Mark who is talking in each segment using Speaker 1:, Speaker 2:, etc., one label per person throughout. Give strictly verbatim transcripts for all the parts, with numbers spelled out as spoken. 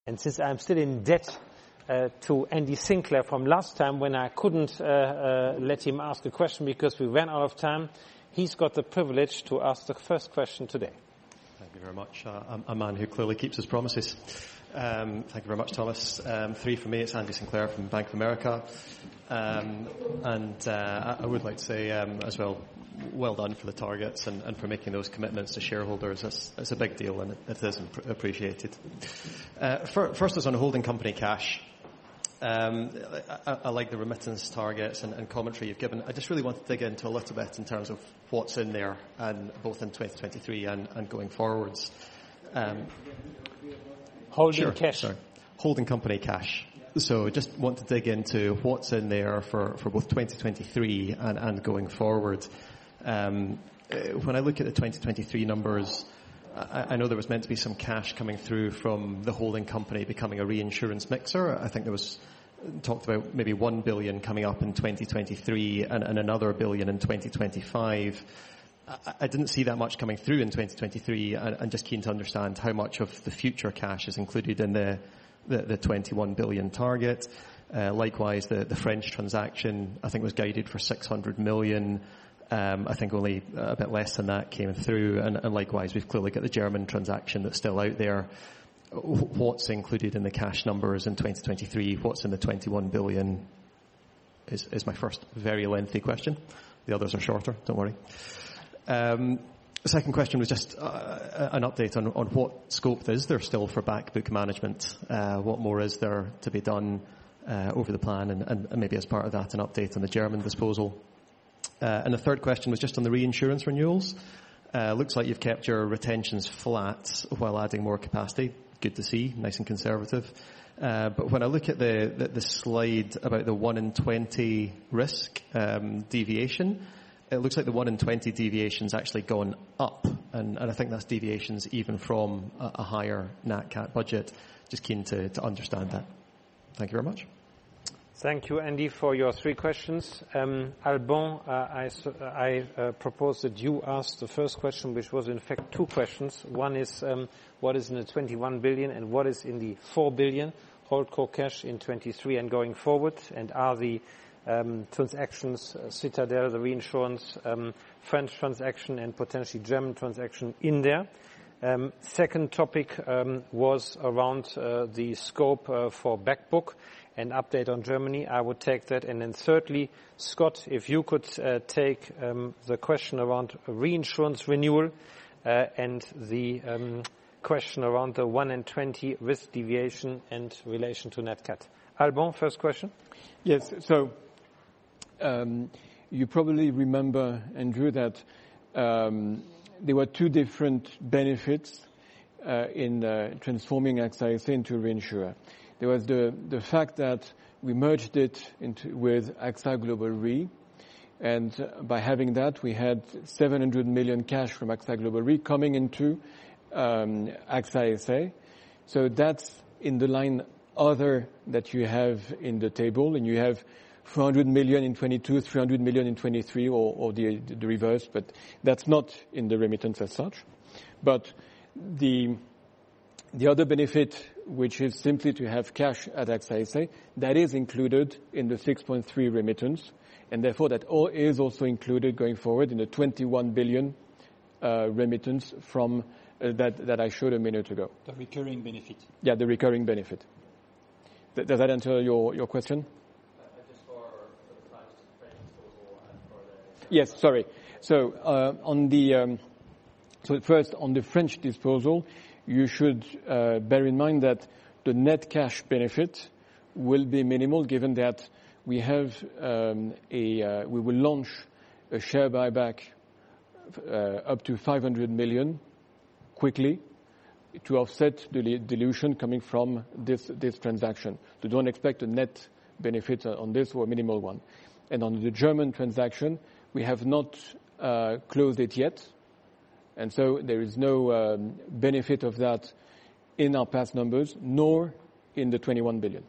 Speaker 1: And since I'm still in debt uh, to Andy Sinclair from last time when I couldn't uh, uh, let him ask a question because we ran out of time, he's got the privilege to ask the first question today.
Speaker 2: Thank you very much. Uh, a man who clearly keeps his promises. Um, thank you very much, Thomas. Um, three from me. It's Andy Sinclair from Bank of America. Um, and uh, I would like to say um, as well, well done for the targets and, and for making those commitments to shareholders. That's, that's a big deal, and it, it is appreciated. Uh, for, first is on holding company cash. Um, I, I like the remittance targets and, and commentary you've given. I just really want to dig into a little bit in terms of what's in there, and both in twenty twenty-three and, and going forwards. Um,
Speaker 1: holding
Speaker 2: sure,
Speaker 1: cash.
Speaker 2: Sorry. Holding company cash. So just want to dig into what's in there for, for both twenty twenty-three and, and going forward. Um, when I look at the twenty twenty-three numbers, I, I know there was meant to be some cash coming through from the holding company becoming a reinsurance mixer. I think there was talked about maybe one billion coming up in twenty twenty-three and, and another billion in twenty twenty-five. I, I didn't see that much coming through in twenty twenty-three, and I'm just keen to understand how much of the future cash is included in the the, the twenty-one billion target. Uh, likewise, the, the French transaction, I think, was guided for six hundred million. Um, I think only a bit less than that came through, and, and likewise, we've clearly got the German transaction that's still out there. What's included in the cash numbers in twenty twenty-three? What's in the twenty-one billion is, is my first very lengthy question. The others are shorter, don't worry. Um, the second question was just uh, an update on, on what scope is there still for back book management. Uh, what more is there to be done uh, over the plan, and, and maybe as part of that, an update on the German disposal. Uh, and the third question was just on the reinsurance renewals. Uh, looks like you've kept your retentions flat while adding more capacity. Good to see, nice and conservative. Uh, but when I look at the, the, the slide about the one in twenty risk um, deviation, it looks like the one in twenty deviation's actually gone up. And, and I think that's deviations even from a, a higher Nat Cat budget. Just keen to, to understand that. Thank you very much.
Speaker 1: Thank you, Andy, for your three questions. Um, Alban, uh, I, I uh, propose that you ask the first question, which was in fact two questions. One is um, what is in the twenty-one billion and what is in the four billion holdco cash in twenty-three and going forward, and are the um, transactions, uh, Citadel, the reinsurance, um, French transaction and potentially German transaction in there. Um, second topic um, was around uh, the scope uh, for backbook. An update on Germany, I would take that. And then thirdly, Scott, if you could uh, take um, the question around reinsurance renewal uh, and the um, question around the one in twenty risk deviation and relation to Nat Cat. Alban, first question.
Speaker 3: Yes, so um, you probably remember, Andrew, that um, there were two different benefits uh, in uh, transforming AXA S A into a reinsurer. There was the, the fact that we merged it into, with AXA Global Re, and by having that, we had seven hundred million cash from AXA Global Re coming into um, AXA S A. So that's in the line other that you have in the table, and you have four hundred million in twenty-two, three hundred million in twenty-three, or, or the, the reverse, but that's not in the remittance as such. But the The other benefit, which is simply to have cash at AXA S A, that is included in the six point three remittance, and therefore that all is also included going forward in the twenty-one billion uh, remittance from uh, that that I showed a minute ago.
Speaker 4: The recurring benefit.
Speaker 3: Yeah, the recurring benefit. Th- does that answer your, your question?
Speaker 2: Uh, just for, for the French, French disposal and for the...
Speaker 3: Yes, sorry. So uh, on the um, so first on the French disposal, you should uh, bear in mind that the net cash benefit will be minimal, given that we have um, a uh, we will launch a share buyback uh, up to five hundred million quickly to offset the dilution coming from this this transaction. So don't expect a net benefit on this, or a minimal one. And on the German transaction, we have not uh, closed it yet. And so there is no um, benefit of that in our past numbers, nor in the twenty-one billion.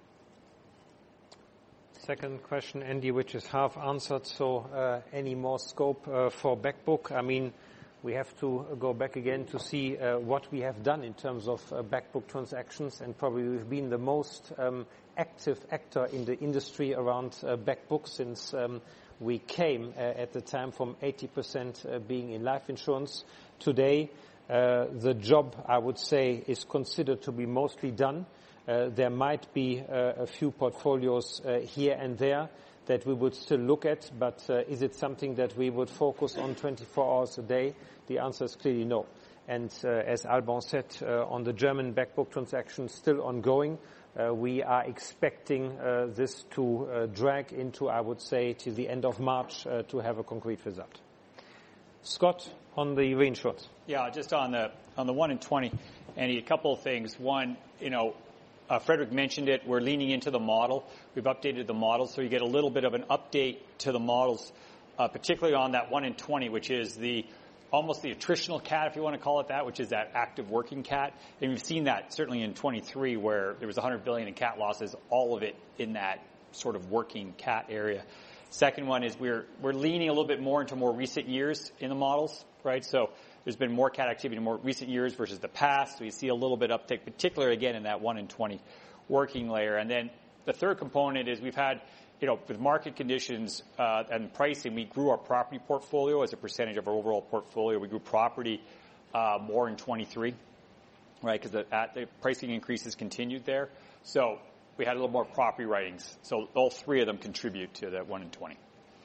Speaker 1: Second question, Andy, which is half answered. So uh, any more scope uh, for backbook? I mean, We have to go back again to see uh, what we have done in terms of uh, back book transactions, and probably we've been the most um, active actor in the industry around uh, back books since um, we came uh, at the time from eighty percent uh, being in life insurance. Today, uh, the job, I would say, is considered to be mostly done. Uh, there might be uh, a few portfolios uh, here and there that we would still look at, but uh, is it something that we would focus on twenty-four hours a day? The answer is clearly no. And uh, as Alban said, uh, on the German back book transaction still ongoing, uh, we are expecting uh, this to uh, drag into, I would say, to the end of March uh, to have a concrete result. Scott, on the reinsurance.
Speaker 4: Yeah, just on the on the one in twenty, Andy, a couple of things. One, you know, Uh, Frederick mentioned it. We're leaning into the model. We've updated the model, so you get a little bit of an update to the models, uh, particularly on that one in twenty, which is the almost the attritional cat, if you want to call it that, which is that active working cat. And we've seen that certainly in twenty-three, where there was one hundred billion dollars in cat losses, all of it in that sort of working cat area. Second one is we're we're leaning a little bit more into more recent years in the models, right? So there's been more cat activity in more recent years versus the past. So you see a little bit uptick, particularly, again, in that one in twenty working layer. And then the third component is we've had, you know, with market conditions uh, and pricing, we grew our property portfolio as a percentage of our overall portfolio. We grew property uh, more in twenty-three, right, because the, the pricing increases continued there. So we had a little more property writings. So all three of them contribute to that one in twenty.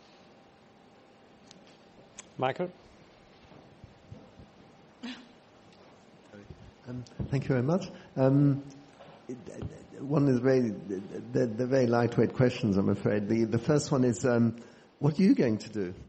Speaker 1: Michael?
Speaker 5: Um, thank you very much. Um, one is very, the, the very lightweight questions, I'm afraid. The, the first one is, um, what are you going to do?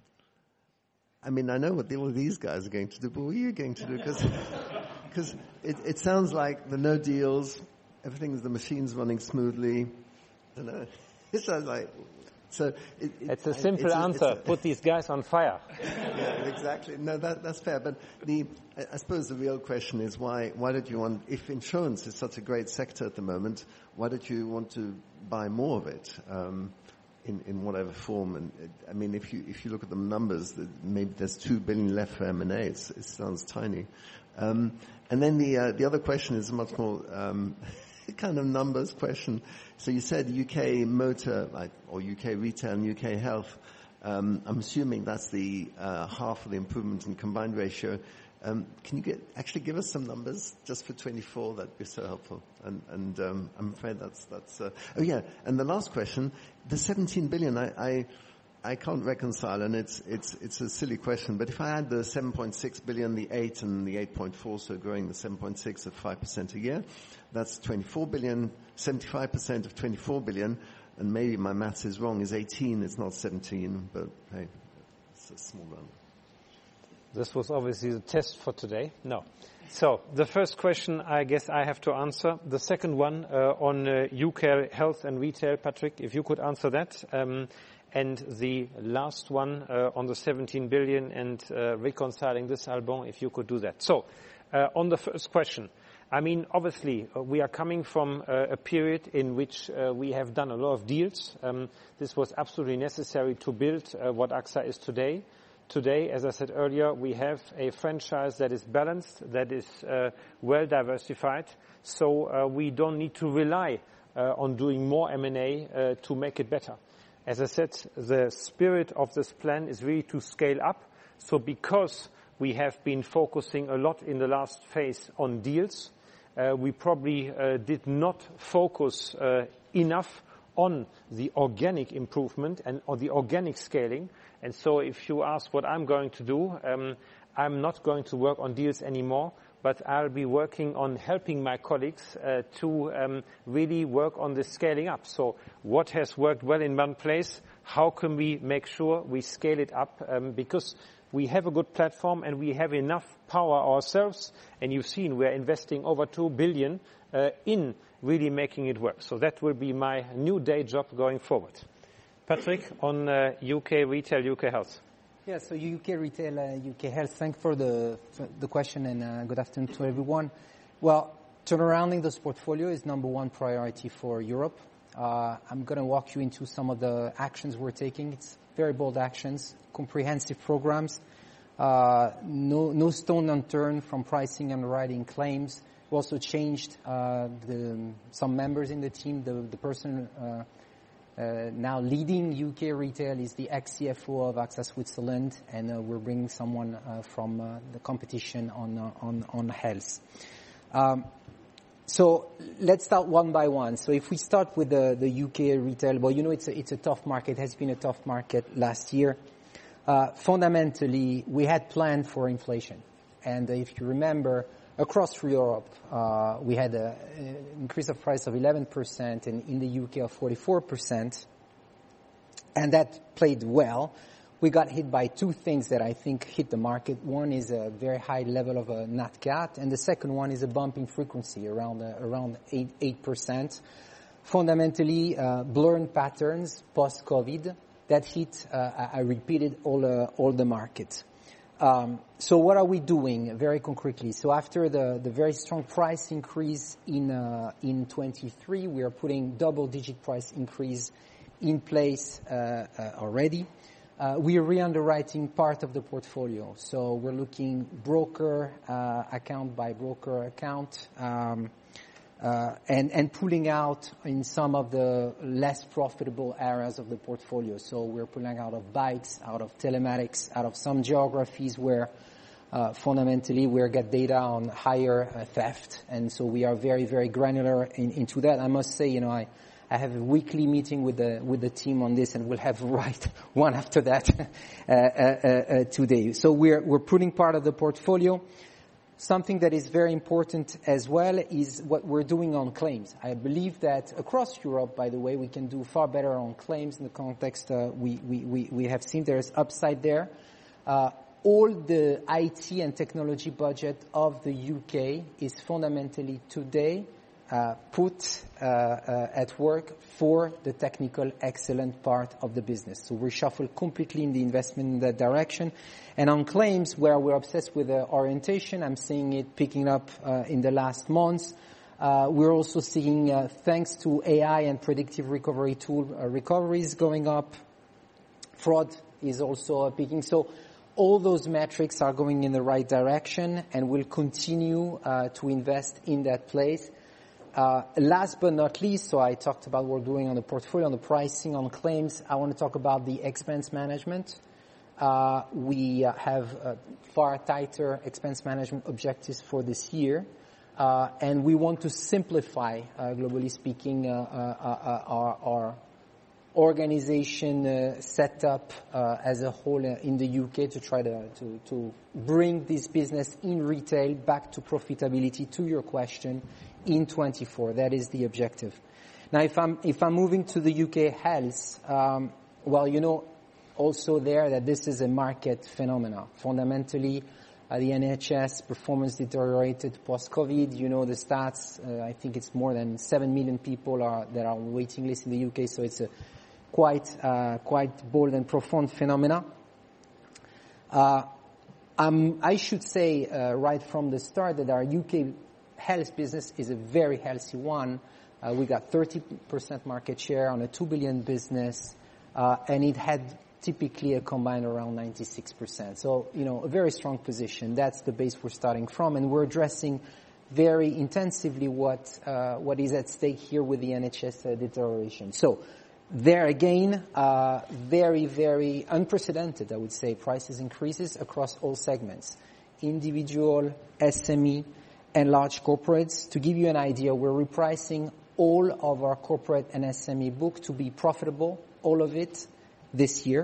Speaker 5: I mean, I know what the, all these guys are going to do, but what are you going to do? Because it, it sounds like the no deals, everything's, the machine's running smoothly. I don't know. It sounds like... So it, it,
Speaker 1: it's a simple it's a, answer. It's a, Put these guys on fire.
Speaker 5: Yeah, exactly. No, that, that's fair. But the, I suppose the real question is why, why did you want, if insurance is such a great sector at the moment, why did you want to buy more of it, um, in, in whatever form? And I mean, if you, if you look at the numbers, maybe there's two billion left for M and A. It's, it sounds tiny. Um, and then the, uh, the other question is a much more, um, kind of numbers question. So you said U K motor, like, or U K retail and U K health. Um, I'm assuming that's the uh, half of the improvement in combined ratio. Um, can you get, actually give us some numbers just for twenty-four? That'd be so helpful. And, and um, I'm afraid that's that's. Uh, oh yeah, and the last question, the seventeen billion. I, I I can't reconcile, and it's it's it's a silly question. But if I add the seven point six billion, the eight, and the eight point four, so growing the seven point six at five percent a year, that's twenty-four billion. seventy-five percent of twenty-four billion, and maybe my maths is wrong, is eighteen. It's not seventeen, but hey, it's a small number.
Speaker 1: This was obviously the test for today. No. So the first question, I guess I have to answer. The second one uh, on uh, U K health and retail, Patrick, if you could answer that. Um, and the last one uh, on the seventeen billion and uh, reconciling this, Alban, if you could do that. So uh, on the first question, I mean, obviously, uh, we are coming from uh, a period in which uh, we have done a lot of deals. Um, this was absolutely necessary to build uh, what AXA is today. Today, as I said earlier, we have a franchise that is balanced, that is uh, well diversified, so uh, we don't need to rely uh, on doing more M and A uh, to make it better. As I said, the spirit of this plan is really to scale up. So because we have been focusing a lot in the last phase on deals, uh, we probably uh, did not focus uh, enough on the organic improvement and on the organic scaling. And so if you ask what I'm going to do, um, I'm not going to work on deals anymore, but I'll be working on helping my colleagues uh, to um, really work on the scaling up. So what has worked well in one place, how can we make sure we scale it up? Um, because we have a good platform and we have enough power ourselves, and you've seen we're investing over two billion uh, in really making it work. So that will be my new day job going forward. Patrick, on uh, U K retail, U K health.
Speaker 6: Yeah, so U K retail, uh, U K health. Thanks for the for the question, and uh, good afternoon to everyone. Well, turnarounding this portfolio is number one priority for Europe. Uh, I'm going to walk you into some of the actions we're taking. It's very bold actions, comprehensive programs. Uh, no, no stone unturned from pricing and underwriting claims. We also changed uh, the, some members in the team. The, the person uh, uh, now leading U K retail is the ex-C F O of AXA Switzerland, and uh, we're bringing someone uh, from uh, the competition on uh, on on health. Um, so let's start one by one. So if we start with the, the U K retail, well, you know it's a, it's a tough market. It has been a tough market last year. Uh, fundamentally, we had planned for inflation. And uh, if you remember, across Europe, uh, we had an increase of price of eleven percent and in the U K of forty-four percent. And that played well. We got hit by two things that I think hit the market. One is a very high level of a nat cat, and the second one is a bumping frequency around uh, around eight percent. Fundamentally, uh, blurred patterns post-COVID that hit, uh, I repeated, all uh, all the market. Um, so what are we doing very concretely? So after the, the very strong price increase in uh, in twenty-three, we are putting double-digit price increase in place uh, uh, already. Uh, we are re-underwriting part of the portfolio. So we're looking broker uh, account by broker account. Um, Uh, and, and pulling out in some of the less profitable areas of the portfolio. So we're pulling out of bikes, out of telematics, out of some geographies where uh, fundamentally we get data on higher uh, theft. And so we are very, very granular in, into that. I must say, you know, I, I have a weekly meeting with the with the team on this, and we'll have right one after that uh, uh, uh, today. So we're we're putting part of the portfolio. Something that is very important as well is what we're doing on claims. I believe that across Europe, by the way, we can do far better on claims in the context uh, we, we, we, we have seen there's upside there. Uh, all the I T and technology budget of the U K is fundamentally today uh, put uh, uh, at work for the technical excellent part of the business. So we shuffle completely in the investment in that direction. And on claims, where we're obsessed with the orientation, I'm seeing it picking up uh, in the last months. Uh, we're also seeing, uh, thanks to A I and predictive recovery tool, uh, recoveries going up. Fraud is also uh, picking. So all those metrics are going in the right direction, and we'll continue uh, to invest in that place. Uh, last but not least, so I talked about what we're doing on the portfolio, on the pricing, on claims. I want to talk about the expense management. Uh, we uh, have uh, far tighter expense management objectives for this year, uh, and we want to simplify, uh, globally speaking, uh, uh, uh, our, our organization uh, setup uh, as a whole uh, in the U K to try to, to, to bring this business in retail back to profitability, to your question, in twenty-four. That is the objective. Now, if I'm, if I'm moving to the U K health, um, well, you know, also there that this is a market phenomena. Fundamentally, uh, the N H S performance deteriorated post-COVID. You know the stats. Uh, I think it's more than seven million people are that are on waiting list in the U K. So it's a quite uh, quite bold and profound phenomena. Uh, um, I should say uh, right from the start that our U K health business is a very healthy one. Uh, we got thirty percent market share on a two billion business, uh, and it had typically a combined around ninety-six percent. So, you know, a very strong position. That's the base we're starting from, and we're addressing very intensively what uh, what is at stake here with the N H S uh, deterioration. So, there again, uh, very, very unprecedented, I would say, prices increases across all segments. Individual, S M E, and large corporates. To give you an idea, we're repricing all of our corporate and S M E book to be profitable, all of it, this year.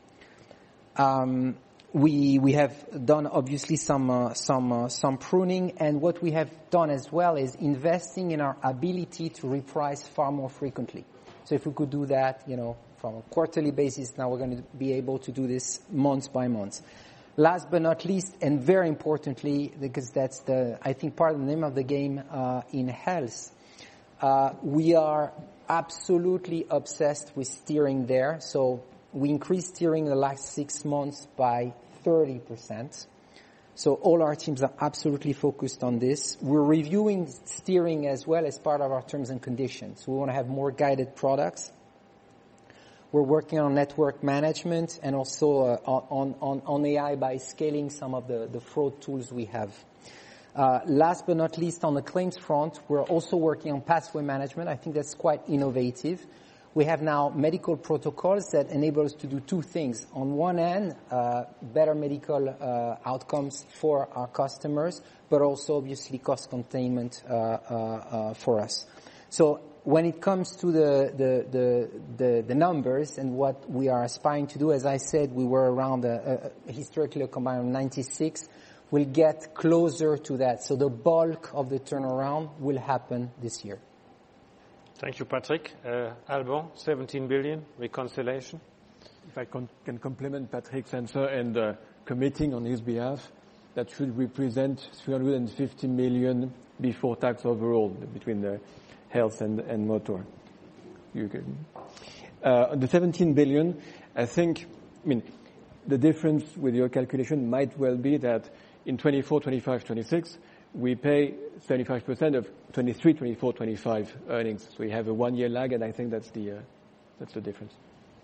Speaker 6: Um, we we have done obviously some uh, some uh, some pruning, and what we have done as well is investing in our ability to reprice far more frequently. So if we could do that, you know, from a quarterly basis, now we're going to be able to do this month by month. Last but not least, and very importantly, because that's the, I think, part of the name of the game uh, in health, uh, we are absolutely obsessed with steering there. So we increased steering in the last six months by thirty percent. So all our teams are absolutely focused on this. We're reviewing steering as well as part of our terms and conditions. We want to have more guided products. We're working on network management and also uh, on, on, on A I by scaling some of the, the fraud tools we have. Uh, last but not least, on the claims front, we're also working on pathway management. I think that's quite innovative. We have now medical protocols that enable us to do two things. On one hand, uh, better medical uh, outcomes for our customers, but also obviously cost containment uh, uh, uh, for us. So when it comes to the, the, the, the, the numbers and what we are aspiring to do, as I said, we were around a, a, historically a combined of ninety-six. We'll get closer to that. So the bulk of the turnaround will happen this year.
Speaker 1: Thank you, Patrick. Uh, Alban, seventeen billion, reconciliation.
Speaker 3: If I can, can complement Patrick's answer and uh, committing on his behalf, that should represent three hundred fifty million before tax overall between the health and, and motor. You can. Uh, the seventeen billion, I think, I mean, the difference with your calculation might well be that in twenty-four, twenty-five, twenty-six, we pay seventy-five percent of twenty-three, twenty-four, twenty-five earnings. So we have a one-year lag, and I think that's the uh, that's the difference.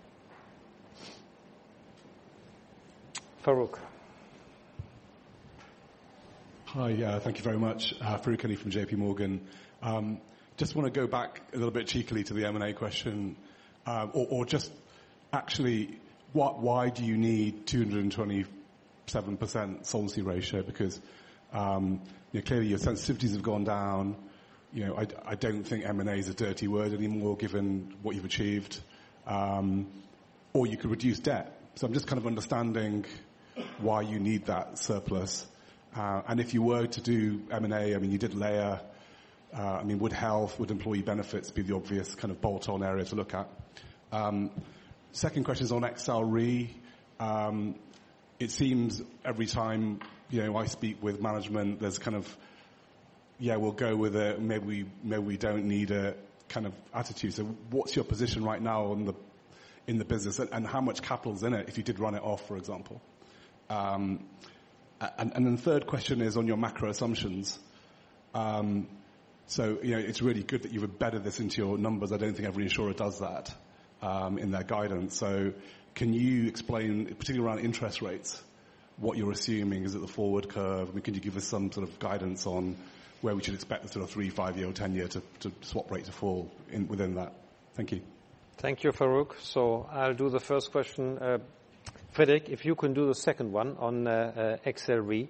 Speaker 1: Farouk.
Speaker 7: Hi, uh, thank you very much. Uh, Farouk Ali from J P Morgan. Um, just want to go back a little bit cheekily to the M and A question, uh, or, or just actually, what, why do you need two hundred twenty-seven percent solvency ratio? Because um, you know, clearly your sensitivities have gone down. You know, I, I don't think M and A is a dirty word anymore, given what you've achieved. Um, or you could reduce debt. So I'm just kind of understanding why you need that surplus. Uh, and if you were to do M and A, I mean, you did layer. Uh, I mean, would health, would employee benefits be the obvious kind of bolt-on area to look at? Um, second question is on X L Re. Um, it seems every time, you know, I speak with management, there's kind of, yeah, we'll go with it. Maybe we, maybe we don't need a kind of attitude. So what's your position right now on the, in the business, and, and how much capital's in it if you did run it off, for example? Um, and, and then the third question is on your macro assumptions. Um, so, you know, it's really good that you've embedded this into your numbers. I don't think every insurer does that um, in their guidance. So can you explain, particularly around interest rates, what you're assuming? Is it the forward curve? I mean, can you give us some sort of guidance on where we should expect the sort of three, five-year or ten-year to, to swap rate to fall in, within that? Thank you.
Speaker 1: Thank you, Farouk. So I'll do the first question. Uh, Frédéric, if you can do the second one on uh, uh, X L Re,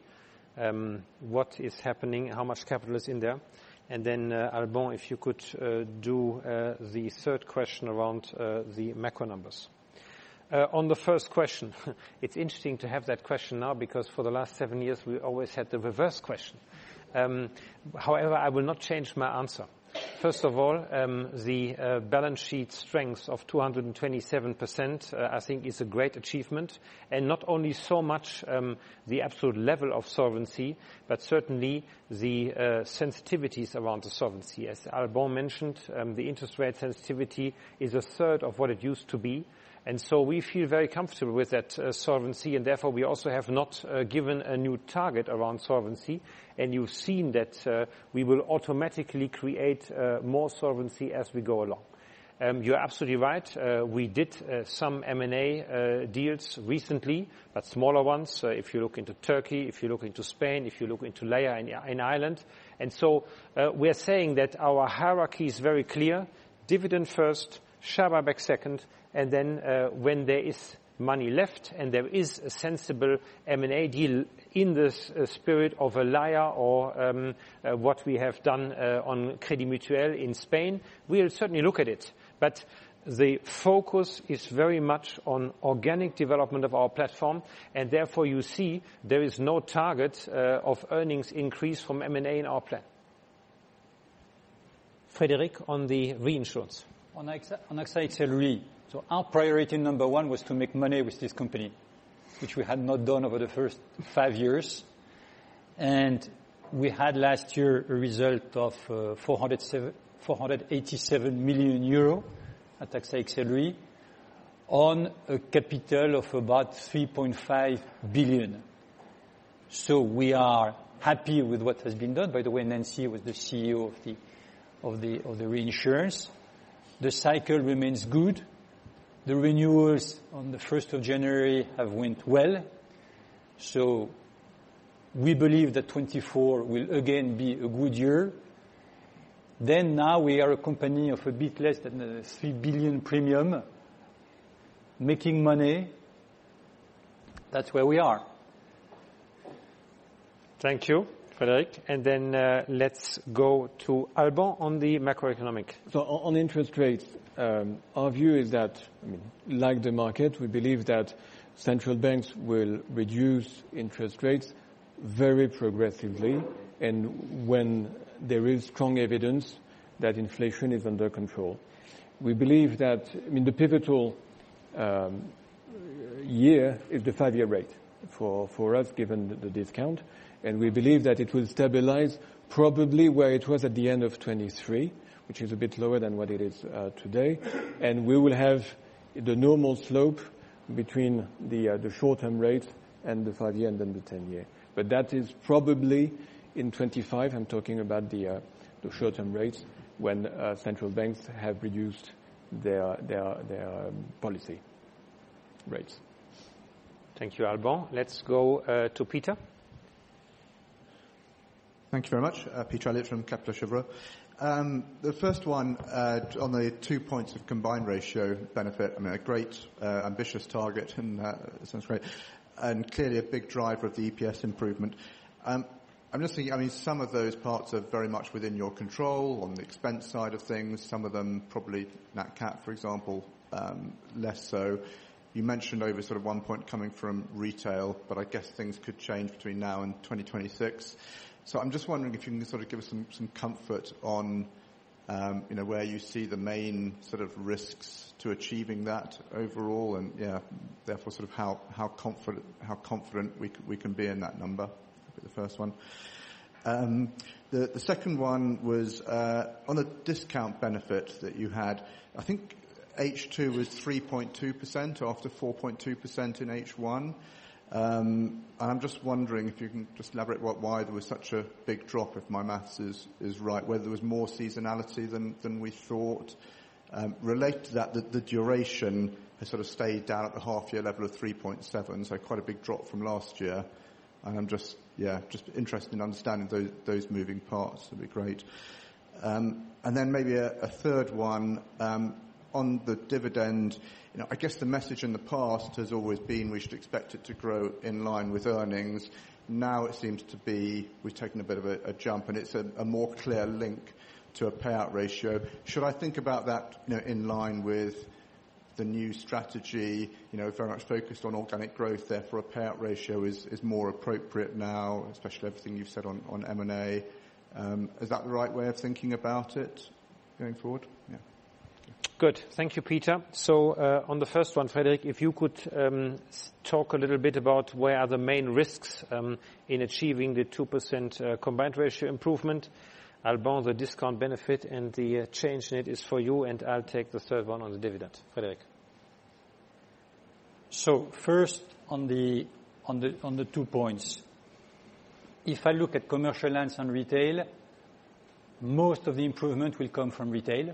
Speaker 1: um, what is happening, how much capital is in there? And then, uh, Alban, if you could uh, do uh, the third question around uh, the macro numbers. Uh, on the first question, it's interesting to have that question now because for the last seven years we always had the reverse question. Um, however, I will not change my answer. First of all, um, the uh, balance sheet strength of two hundred twenty-seven percent, uh, I think, is a great achievement, and not only so much um, the absolute level of solvency, but certainly the uh, sensitivities around the solvency. As Alban mentioned, um, the interest rate sensitivity is a third of what it used to be. And so we feel very comfortable with that uh, solvency, and therefore we also have not uh, given a new target around solvency. And you've seen that uh, we will automatically create uh, more solvency as we go along. Um, you're absolutely right. Uh, we did uh, some M and A uh, deals recently, but smaller ones. Uh, if you look into Turkey, if you look into Spain, if you look into Leia in, in Ireland. And so uh, we're saying that our hierarchy is very clear. Dividend first, share buyback second, and then uh, when there is money left and there is a sensible M and A deal in the uh, spirit of a Leia or um, uh, what we have done uh, on Crédit Mutuel in Spain, we'll certainly look at it. But the focus is very much on organic development of our platform, and therefore you see there is no target uh, of earnings increase from M and A in our plan. Frédéric, on the reinsurance.
Speaker 4: On AXA X L Re, so our priority number one was to make money with this company, which we had not done over the first five years. And we had last year a result of uh, four hundred eighty-seven million euro at AXA X L Re on a capital of about three point five billion. So we are happy with what has been done. By the way, Nancy was the C E O of the of the of the reinsurance. The cycle remains good. The renewals on the first of January have went well. So we believe that twenty-four will again be a good year. Then now we are a company of a bit less than a three billion premium, making money. That's where we are.
Speaker 1: Thank you, Frédéric. And then uh, let's go to Alban on the macroeconomic.
Speaker 3: So on interest rates, um, our view is that, I mean, like the market, we believe that central banks will reduce interest rates very progressively, and when there is strong evidence that inflation is under control. We believe that, I mean, the pivotal um, year is the five-year rate for, for us, given the, the discount, and we believe that it will stabilize probably where it was at the end of twenty-three, which is a bit lower than what it is uh, today, and we will have the normal slope between the, uh, the short-term rate and the five-year and then the ten-year. But that is probably in twenty-five, I'm talking about the, uh, the short-term rates, when uh, central banks have reduced their, their, their um, policy rates.
Speaker 1: Thank you, Alban. Let's go uh, to Peter.
Speaker 8: Thank you very much. Uh, Peter Elliott from Kepler Cheuvreux. Um, the first one, uh, on the two points of combined ratio benefit, I mean, a great, uh, ambitious target, and uh, sounds great, and clearly a big driver of the E P S improvement. Um, I'm just thinking, I mean, some of those parts are very much within your control on the expense side of things. Some of them, probably Nat Cat, for example, um, less so. You mentioned over sort of one point coming from retail, but I guess things could change between now and twenty twenty-six. So I'm just wondering if you can sort of give us some, some comfort on, um, you know, where you see the main sort of risks to achieving that overall, and yeah, therefore sort of how, how confident how confident we we can be in that number. That'd be the first one. Um, the the second one was uh, on the discount benefit that you had. I think H two was three point two percent after four point two percent in H one. Um, and I'm just wondering if you can just elaborate what, why there was such a big drop, if my maths is, is right, whether there was more seasonality than, than we thought. Um, related to that, the, the duration has sort of stayed down at the half-year level of three point seven, so quite a big drop from last year. And I'm just, yeah, just interested in understanding those, those moving parts. That'd be great. Um, and then maybe a, a third one, um, on the dividend. You know, I guess the message in the past has always been we should expect it to grow in line with earnings. Now it seems to be we've taken a bit of a, a jump, and it's a, a more clear link to a payout ratio. Should I think about that, you know, in line with the new strategy, you know, very much focused on organic growth, therefore a payout ratio is, is more appropriate now, especially everything you've said on, on M and A. Um, is that the right way of thinking about it going forward? Yeah.
Speaker 1: Good. Thank you, Peter. So uh, on the first one, Frédéric, if you could um, talk a little bit about where are the main risks um, in achieving the two percent uh, combined ratio improvement. Alban, the discount benefit and the uh, change in it is for you, and I'll take the third one on the dividend. Frédéric.
Speaker 4: So first on the on the on the two points. If I look at commercial lines and retail, most of the improvement will come from retail.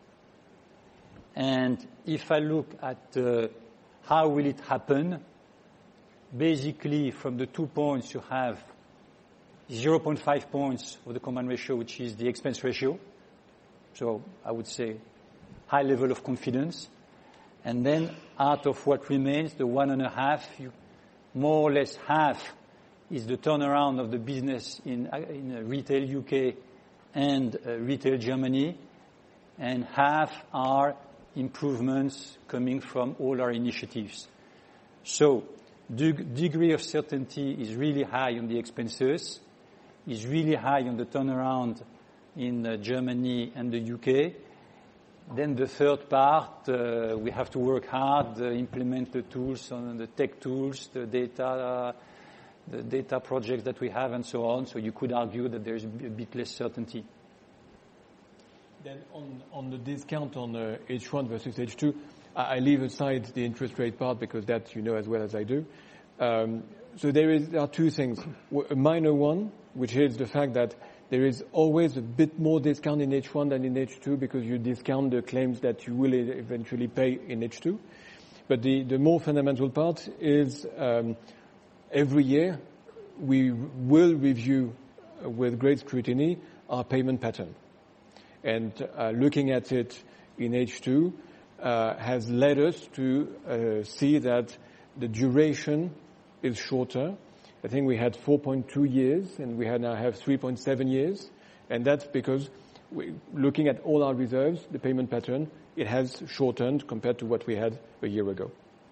Speaker 4: And if I look at uh, how will it happen, basically from the two points you have zero point five points of the combined ratio, which is the expense ratio. So I would say high level of confidence. And then out of what remains, the one and a half, you more or less half is the turnaround of the business in, in retail U K and uh, retail Germany, and half are improvements coming from all our initiatives. So the degree of certainty is really high on the expenses, is really high on the turnaround in uh, Germany and the U K. Then the third part, uh, we have to work hard, uh, implement the tools, on the tech tools, the data, uh, the data projects that we have, and so on. So you could argue that there's a bit less certainty.
Speaker 3: Then on, on the discount on uh, H one versus H two, I, I leave aside the interest rate part because that you know as well as I do. Um, so there, is, there are two things. A minor one, which is the fact that there is always a bit more discount in H one than in H two because you discount the claims that you will eventually pay in H two. But the, the more fundamental part is um, every year we will review with great scrutiny our payment pattern. And uh, looking at it in H two uh, has led us to uh, see that the duration is shorter. I think we had four point two years, and we had now have three point seven years. And that's because we, looking at all our reserves, the payment pattern, it has shortened compared to what we had a year ago.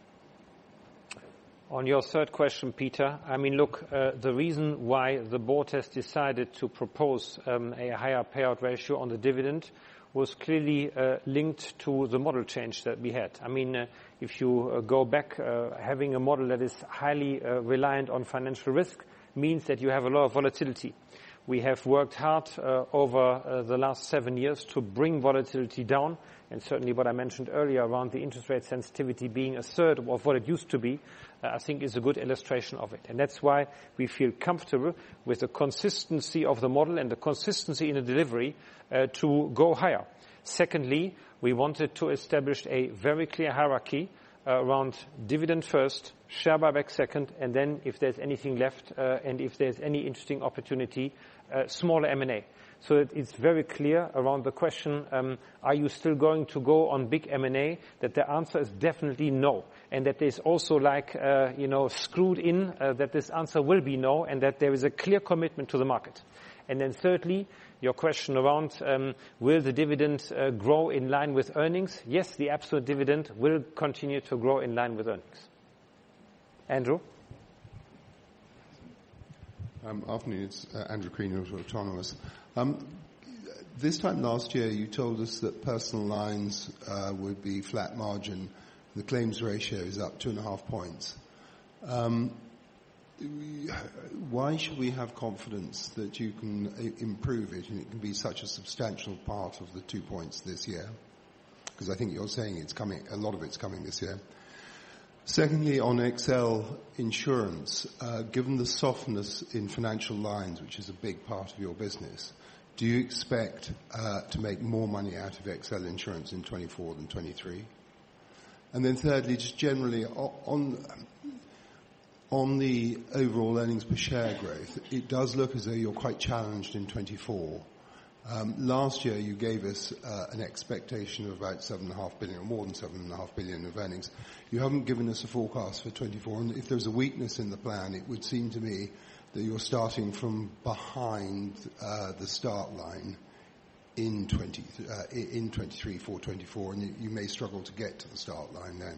Speaker 1: On your third question, Peter, I mean, look, uh, the reason why the board has decided to propose um, a higher payout ratio on the dividend was clearly uh, linked to the model change that we had. I mean, uh, if you uh, go back, uh, having a model that is highly uh, reliant on financial risk means that you have a lot of volatility. We have worked hard uh, over uh, the last seven years to bring volatility down, and certainly what I mentioned earlier around the interest rate sensitivity being a third of what it used to be, uh, I think is a good illustration of it. And that's why we feel comfortable with the consistency of the model and the consistency in the delivery uh, to go higher. Secondly, we wanted to establish a very clear hierarchy uh, around dividend first, share buyback second, and then if there's anything left uh, and if there's any interesting opportunity, uh, smaller M and A. So that it's very clear around the question, um, are you still going to go on big M and A, that the answer is definitely no. And that there's also like, uh, you know, screwed in uh, that this answer will be no, and that there is a clear commitment to the market. And then thirdly, your question around um, will the dividend uh, grow in line with earnings? Yes, the absolute dividend will continue to grow in line with earnings. Andrew?
Speaker 9: Um, afternoon, it's uh, Andrew Crean of Autonomous. Um, this time last year, you told us that personal lines uh, would be flat margin. The claims ratio is up two and a half points. Um, why should we have confidence that you can improve it and it can be such a substantial part of the two points this year? Because I think you're saying it's coming, a lot of it's coming this year. Secondly, on X L Insurance, uh, given the softness in financial lines, which is a big part of your business, do you expect uh, to make more money out of X L Insurance in twenty-four than twenty-three? And then thirdly, just generally, on on the overall earnings per share growth, it does look as though you're quite challenged in twenty-four. Um, last year you gave us uh, an expectation of about seven and a half billion, or more than seven and a half billion of earnings. You haven't given us a forecast for twenty-four, and if there's a weakness in the plan, it would seem to me that you're starting from behind uh, the start line in twenty, uh, in twenty-three for twenty-four, and you, you may struggle to get to the start line then.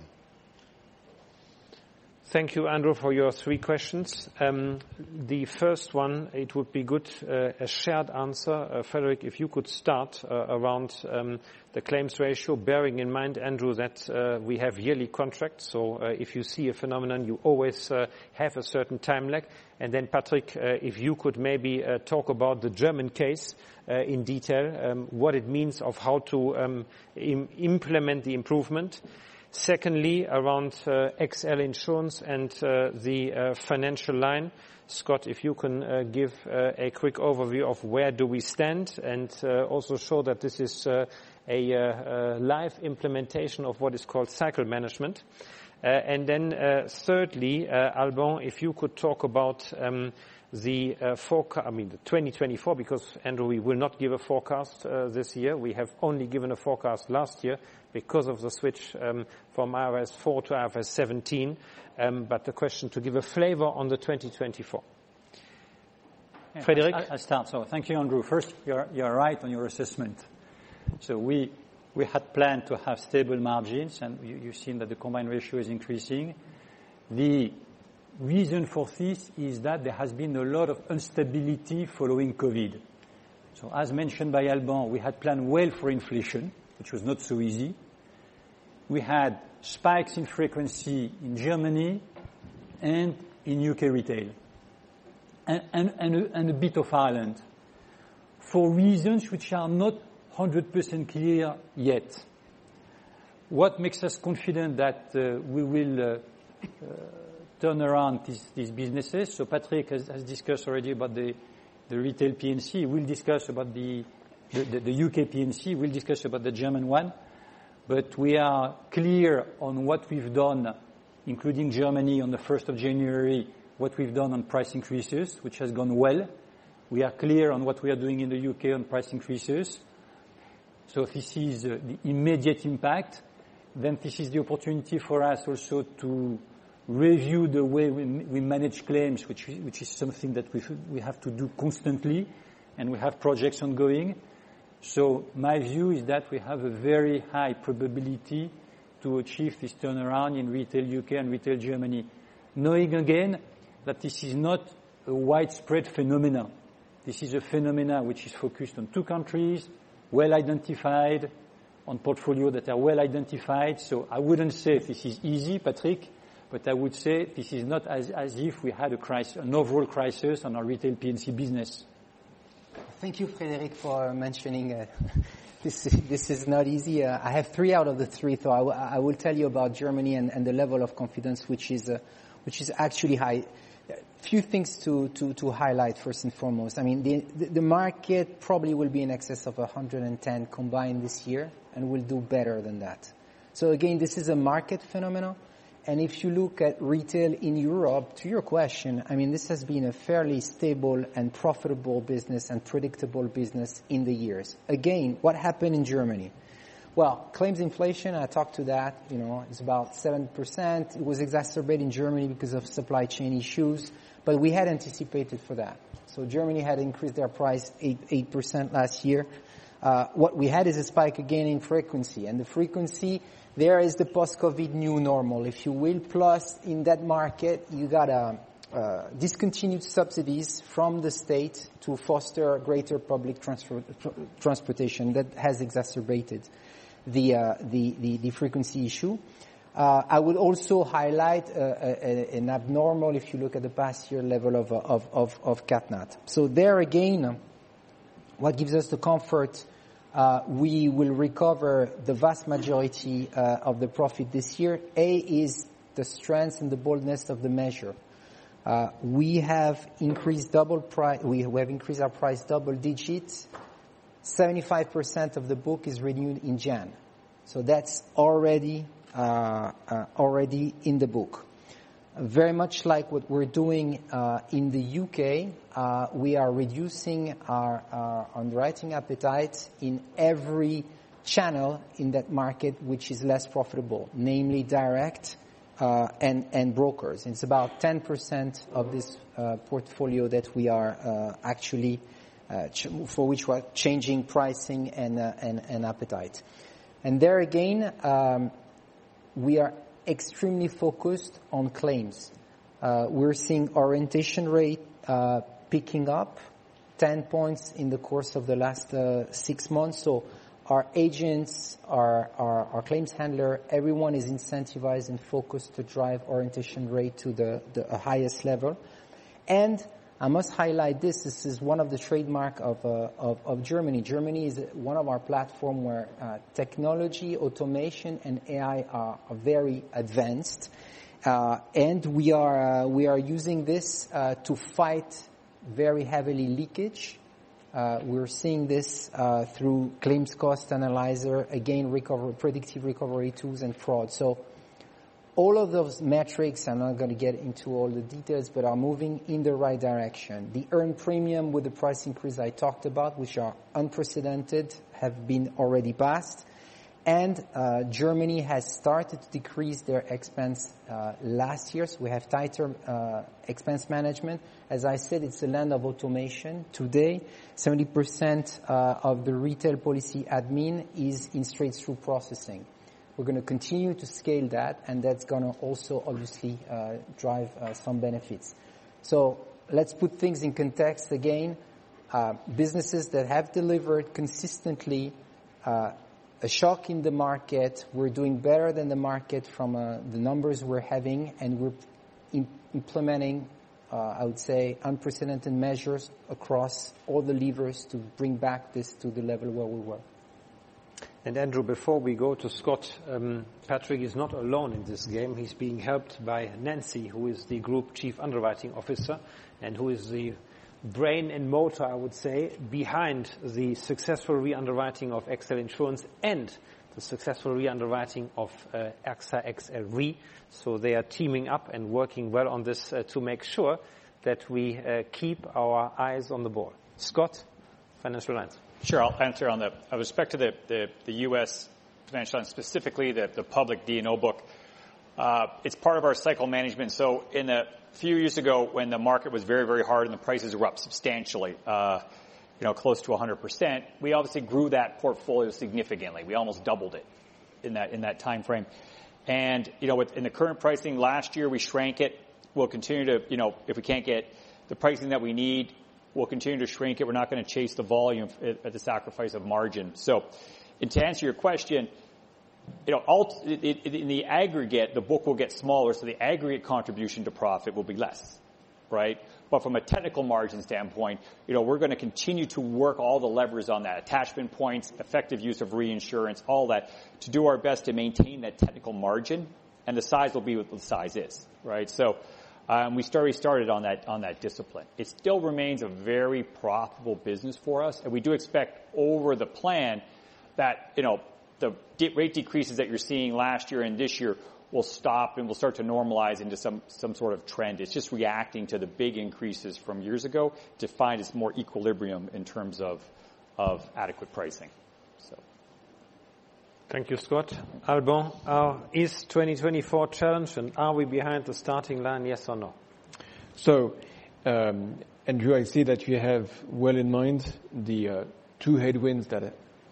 Speaker 1: Thank you, Andrew, for your three questions. Um, the first one, it would be good, uh, a shared answer. Uh, Frederick, if you could start uh, around um, the claims ratio, bearing in mind, Andrew, that uh, we have yearly contracts. So uh, if you see a phenomenon, you always uh, have a certain time lag. And then, Patrick, uh, if you could maybe uh, talk about the German case uh, in detail, um, what it means of how to um, im- implement the improvement. Secondly, around uh, X L Insurance and uh, the uh, financial line. Scott, if you can uh, give uh, a quick overview of where do we stand, and uh, also show that this is uh, a uh, uh, live implementation of what is called cycle management. Uh, and then uh, thirdly, uh, Alban, if you could talk about um, the uh, forecast, I mean the twenty twenty-four, because, Andrew, we will not give a forecast uh, this year. We have only given a forecast last year because of the switch um, from I F R S four to I F R S seventeen. Um, but the question to give a flavor on the twenty twenty-four.
Speaker 4: Yeah,
Speaker 1: Frédéric?
Speaker 4: I'll, I'll start. So thank you, Andrew. First, you're, you're right on your assessment. So we we had planned to have stable margins, and you, you've seen that the combined ratio is increasing. The reason for this is that there has been a lot of instability following COVID. So as mentioned by Alban, we had planned well for inflation, which was not so easy. We had spikes in frequency in Germany and in U K retail, and, and, and, a, and a bit of Ireland, for reasons which are not one hundred percent clear yet. What makes us confident that uh, we will uh, uh, turn around these, these businesses? So Patrick has, has discussed already about the
Speaker 10: the retail P and C. We'll discuss about the, the, the, the U K P and C. We'll discuss about the German one. But we are clear on what we've done, including Germany on the first of January, what we've done on price increases, which has gone well. We are clear on what we are doing in the U K on price increases. So this is uh, the immediate impact. Then this is the opportunity for us also to review the way we, we manage claims, which, which is something that we, we have to do constantly, and we have projects ongoing. So my view is that we have a very high probability to achieve this turnaround in retail U K and retail Germany, knowing again that this is not a widespread phenomenon. This is a phenomenon which is focused on two countries, well identified, on portfolio that are well identified. So I wouldn't say this is easy, Patrick, but I would say this is not as, as if we had a crisis, an overall crisis on our retail P and C business.
Speaker 6: Thank you, Frédéric, for mentioning uh, this. This is not easy. Uh, I have three out of the three, so I, w- I will tell you about Germany and, and the level of confidence, which is uh, which is actually high. A few things to, to, to highlight first and foremost. I mean, the, the, the market probably will be in excess of one hundred ten combined this year, and will do better than that. So again, this is a market phenomenon. And if you look at retail in Europe, to your question, I mean, this has been a fairly stable and profitable business and predictable business in the years. Again, what happened in Germany? Well, claims inflation, I talked to that, you know, it's about seven percent. It was exacerbated in Germany because of supply chain issues, but we had anticipated for that. So Germany had increased their price eight percent last year. Uh, what we had is a spike again in frequency, and the frequency there is the post-COVID new normal, if you will, plus in that market you got a, uh, discontinued subsidies from the state to foster greater public transfer, tr- transportation that has exacerbated the, uh, the, the, the frequency issue. Uh, I would also highlight uh, a, a, an abnormal, if you look at the past year, level of, of, of, of CatNat. So there again, what gives us the comfort Uh, we will recover the vast majority uh, of the profit this year. A is the strength and the boldness of the measure. Uh, we have increased double price. We have increased our price double digits. seventy-five percent of the book is renewed in January, so that's already uh, uh, already in the book. Very much like what we're doing uh, in the U K, uh, we are reducing our, our underwriting appetite in every channel in that market which is less profitable, namely direct uh, and, and brokers. It's about ten percent of this uh, portfolio that we are uh, actually, uh, ch- for which we're changing pricing and, uh, and, and appetite. And there again, um, we are extremely focused on claims. Uh, we're seeing orientation rate uh, picking up ten points in the course of the last uh, six months. So our agents, our, our, our claims handler, everyone is incentivized and focused to drive orientation rate to the, the highest level. And I must highlight this. This is one of the trademark of, uh, of, of Germany. Germany is one of our platform where uh, technology, automation, and A I are, are very advanced, uh, and we are uh, we are using this uh, to fight very heavily leakage. Uh, we're seeing this uh, through claims cost analyzer, again, recover, predictive recovery tools, and fraud. So all of those metrics, I'm not going to get into all the details, but are moving in the right direction. The earned premium with the price increase I talked about, which are unprecedented, have been already passed. And uh, Germany has started to decrease their expense uh, last year, so we have tighter uh, expense management. As I said, it's a land of automation. Today, seventy percent uh, of the retail policy admin is in straight-through processing. We're going to continue to scale that, and that's going to also obviously uh, drive uh, some benefits. So let's put things in context again. Uh, businesses that have delivered consistently uh, a shock in the market, we're doing better than the market from uh, the numbers we're having, and we're in- implementing, uh, I would say, unprecedented measures across all the levers to bring back this to the level where we were.
Speaker 1: And Andrew, before we go to Scott, um, Patrick is not alone in this game. He's being helped by Nancy, who is the Group Chief Underwriting Officer and who is the brain and motor, I would say, behind the successful re-underwriting of X L Insurance and the successful re-underwriting of uh, AXA X L Re. So they are teaming up and working well on this uh, to make sure that we uh, keep our eyes on the ball. Scott, Financial Lines.
Speaker 4: Sure, I'll answer on the, with respect to the, the, the U S Financial Lines, specifically the, the public D and O book. Uh, it's part of our cycle management. So in a few years ago when the market was very, very hard and the prices were up substantially, uh, you know, close to one hundred percent, we obviously grew that portfolio significantly. We almost doubled it in that, in that time frame. And, you know, with, in the current pricing last year, we shrank it. We'll continue to, you know, if we can't get the pricing that we need, we'll continue to shrink it. We're not going to chase the volume at, at the sacrifice of margin. So, and to answer your question, you know, all, it, it, in the aggregate, the book will get smaller, so the aggregate contribution to profit will be less, right? But from a technical margin standpoint, you know, we're going to continue to work all the levers on that, attachment points, effective use of reinsurance, all that, to do our best to maintain that technical margin, and the size will be what the size is, right? So, um, we already started on that, on that discipline. It still remains a very profitable business for us, and we do expect over the plan that, you know, the rate decreases that you're seeing last year and this year will stop and will start to normalize into some, some sort of trend. It's just reacting to the big increases from years ago to find its more equilibrium in terms of, of adequate pricing. So.
Speaker 1: Thank you, Scott. Alban, uh, is twenty twenty-four challenged, and are we behind the starting line, yes or no?
Speaker 3: So, um, Andrew, I see that you have well in mind the uh, two headwinds that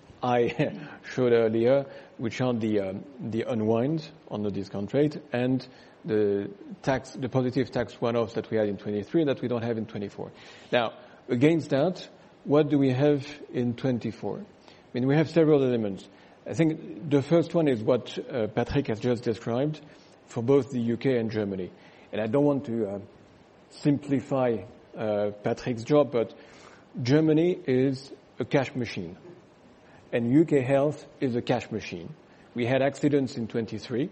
Speaker 3: I showed earlier, which are the um, the unwind on the discount rate and the tax, the positive tax one-offs that we had in twenty-three that we don't have in twenty-four. Now, against that, what do we have in twenty-four? I mean, we have several elements. I think the first one is what uh, Patrick has just described for both the U K and Germany. And I don't want to uh, simplify uh, Patrick's job, but Germany is a cash machine. And U K Health is a cash machine. We had accidents in twenty-three.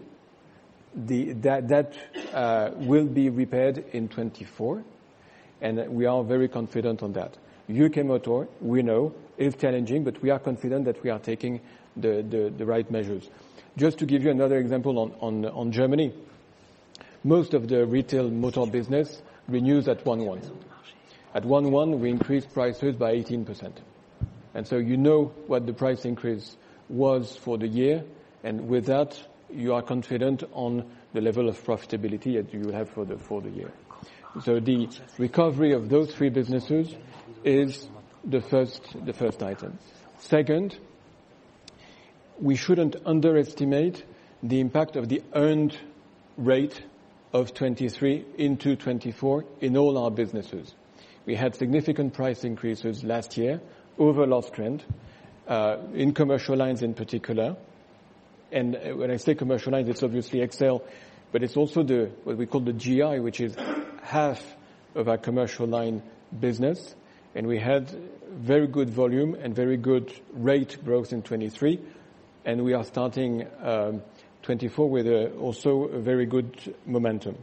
Speaker 3: The, that that uh, will be repaired in twenty-four, and we are very confident on that. U K Motor, we know, is challenging, but we are confident that we are taking the, the, the right measures. Just to give you another example on, on, on Germany, most of the retail motor business renews at one one. At one one, we increased prices by eighteen percent. And so you know what the price increase was for the year, and with that, you are confident on the level of profitability that you will have for the, for the year. So the recovery of those three businesses is the first, the first item. Second, we shouldn't underestimate the impact of the earned rate of twenty-three into twenty-four in all our businesses. We had significant price increases last year over loss trend, uh, in commercial lines in particular. And when I say commercial lines, it's obviously X L, but it's also the what we call the G I, which is half of our commercial line business. And we had very good volume and very good rate growth in twenty-three. And we are starting um, twenty-four with a, also a very good momentum.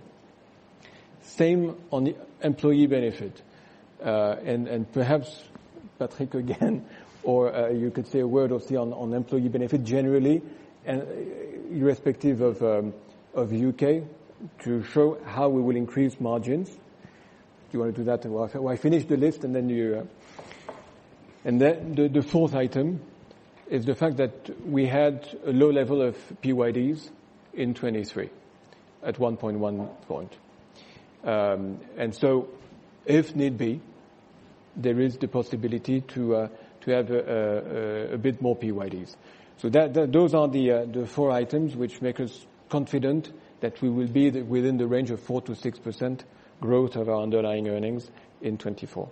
Speaker 3: Same on the employee benefit. Uh, and, and perhaps Patrick again, or uh, you could say a word or two on, on employee benefit generally, and irrespective of, um, of U K, to show how we will increase margins. Do you want to do that? Well, I finish the list and then you... Uh, and then the, the fourth item is the fact that we had a low level of P Y Ds in twenty-three at one point one point. Um, and so, if need be, there is the possibility to uh, to have a, a, a bit more P Y Ds. So that, that those are the uh, the four items which make us confident that we will be the, within the range of four to six percent growth of our underlying earnings in twenty-four.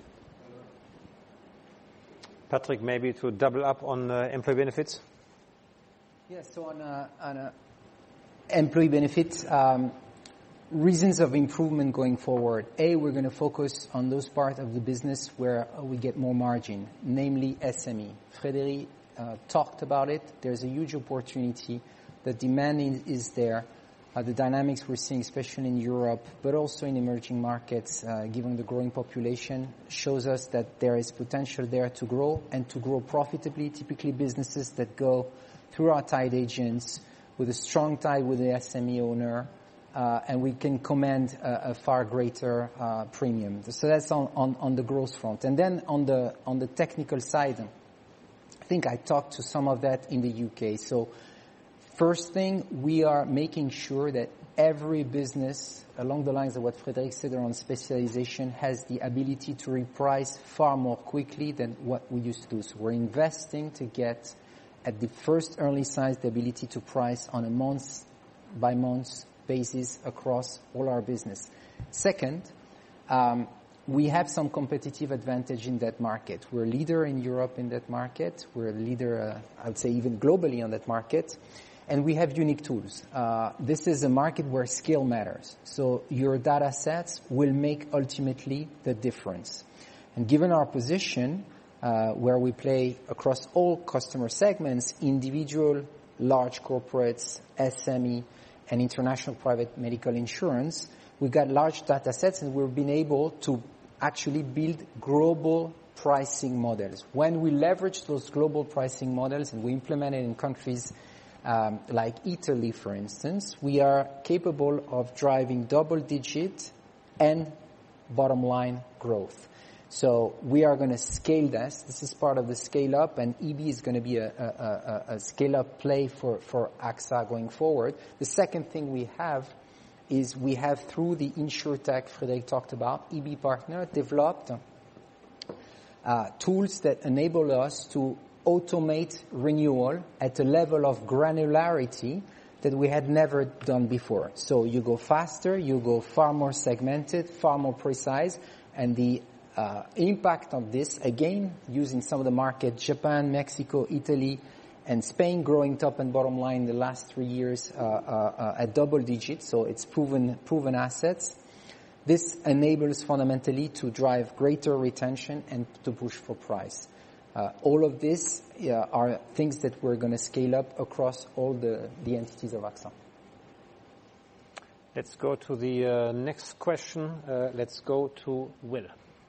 Speaker 1: Patrick, maybe to double up on uh, employee benefits?
Speaker 6: Yes, so on, uh, on uh, employee benefits, um, reasons of improvement going forward. A, we're going to focus on those parts of the business where uh, we get more margin, namely S M E. Frédéric uh, talked about it. There's a huge opportunity. The demand is there. Uh, the dynamics we're seeing, especially in Europe, but also in emerging markets, uh, given the growing population, shows us that there is potential there to grow and to grow profitably. Typically businesses that go through our tied agents with a strong tie with the S M E owner, uh, and we can command a, a far greater uh, premium. So that's on, on, on the growth front. And then on the, on the technical side, I think I talked to some of that in the U K. So first thing, we are making sure that every business, along the lines of what Frédéric said around specialization, has the ability to reprice far more quickly than what we used to do. So we're investing to get, at the first early signs, the ability to price on a month-by-month basis across all our business. Second, um, we have some competitive advantage in that market. We're a leader in Europe in that market. We're a leader, uh, I would say, even globally on that market. And we have unique tools. Uh, this is a market where scale matters. So your data sets will make ultimately the difference. And given our position, uh, where we play across all customer segments, individual, large corporates, S M E, and international private medical insurance, we've got large data sets and we've been able to actually build global pricing models. When we leverage those global pricing models and we implement it in countries Um, like Italy, for instance, we are capable of driving double-digit and bottom-line growth. So we are going to scale this. This is part of the scale-up, and E B is going to be a, a, a, a scale-up play for, for A X A going forward. The second thing we have is we have, through the InsurTech Frédéric talked about, E B Partner developed uh, tools that enable us to automate renewal at a level of granularity that we had never done before. So you go faster, you go far more segmented, far more precise, and the uh, impact of this, again, using some of the markets, Japan, Mexico, Italy, and Spain, growing top and bottom line the last three years uh, uh, uh, at double digits, so it's proven proven assets. This enables fundamentally to drive greater retention and to push for price. Uh, all of this uh, are things that we're going to scale up across all the, the entities of A X A.
Speaker 1: Let's go to the uh, next question. Uh, let's go to Will.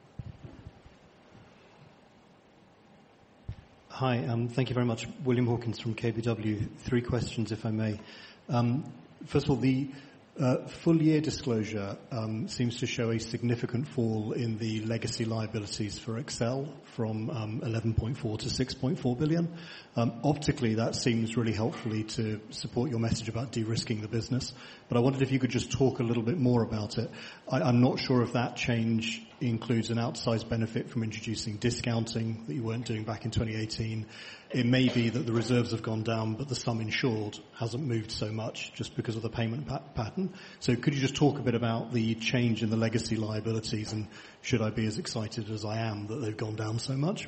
Speaker 11: Hi, um, thank you very much. William Hawkins from K B W. Three questions, if I may. Um, first of all, the Uh, full year disclosure um, seems to show a significant fall in the legacy liabilities for Excel from um, eleven point four to six point four billion. Um, optically, that seems really helpfully to support your message about de-risking the business. But I wondered if you could just talk a little bit more about it. I, I'm not sure if that change includes an outsized benefit from introducing discounting that you weren't doing back in twenty eighteen. It may be that the reserves have gone down, but the sum insured hasn't moved so much just because of the payment pa- pattern. So could you just talk a bit about the change in the legacy liabilities, and should I be as excited as I am that they've gone down so much?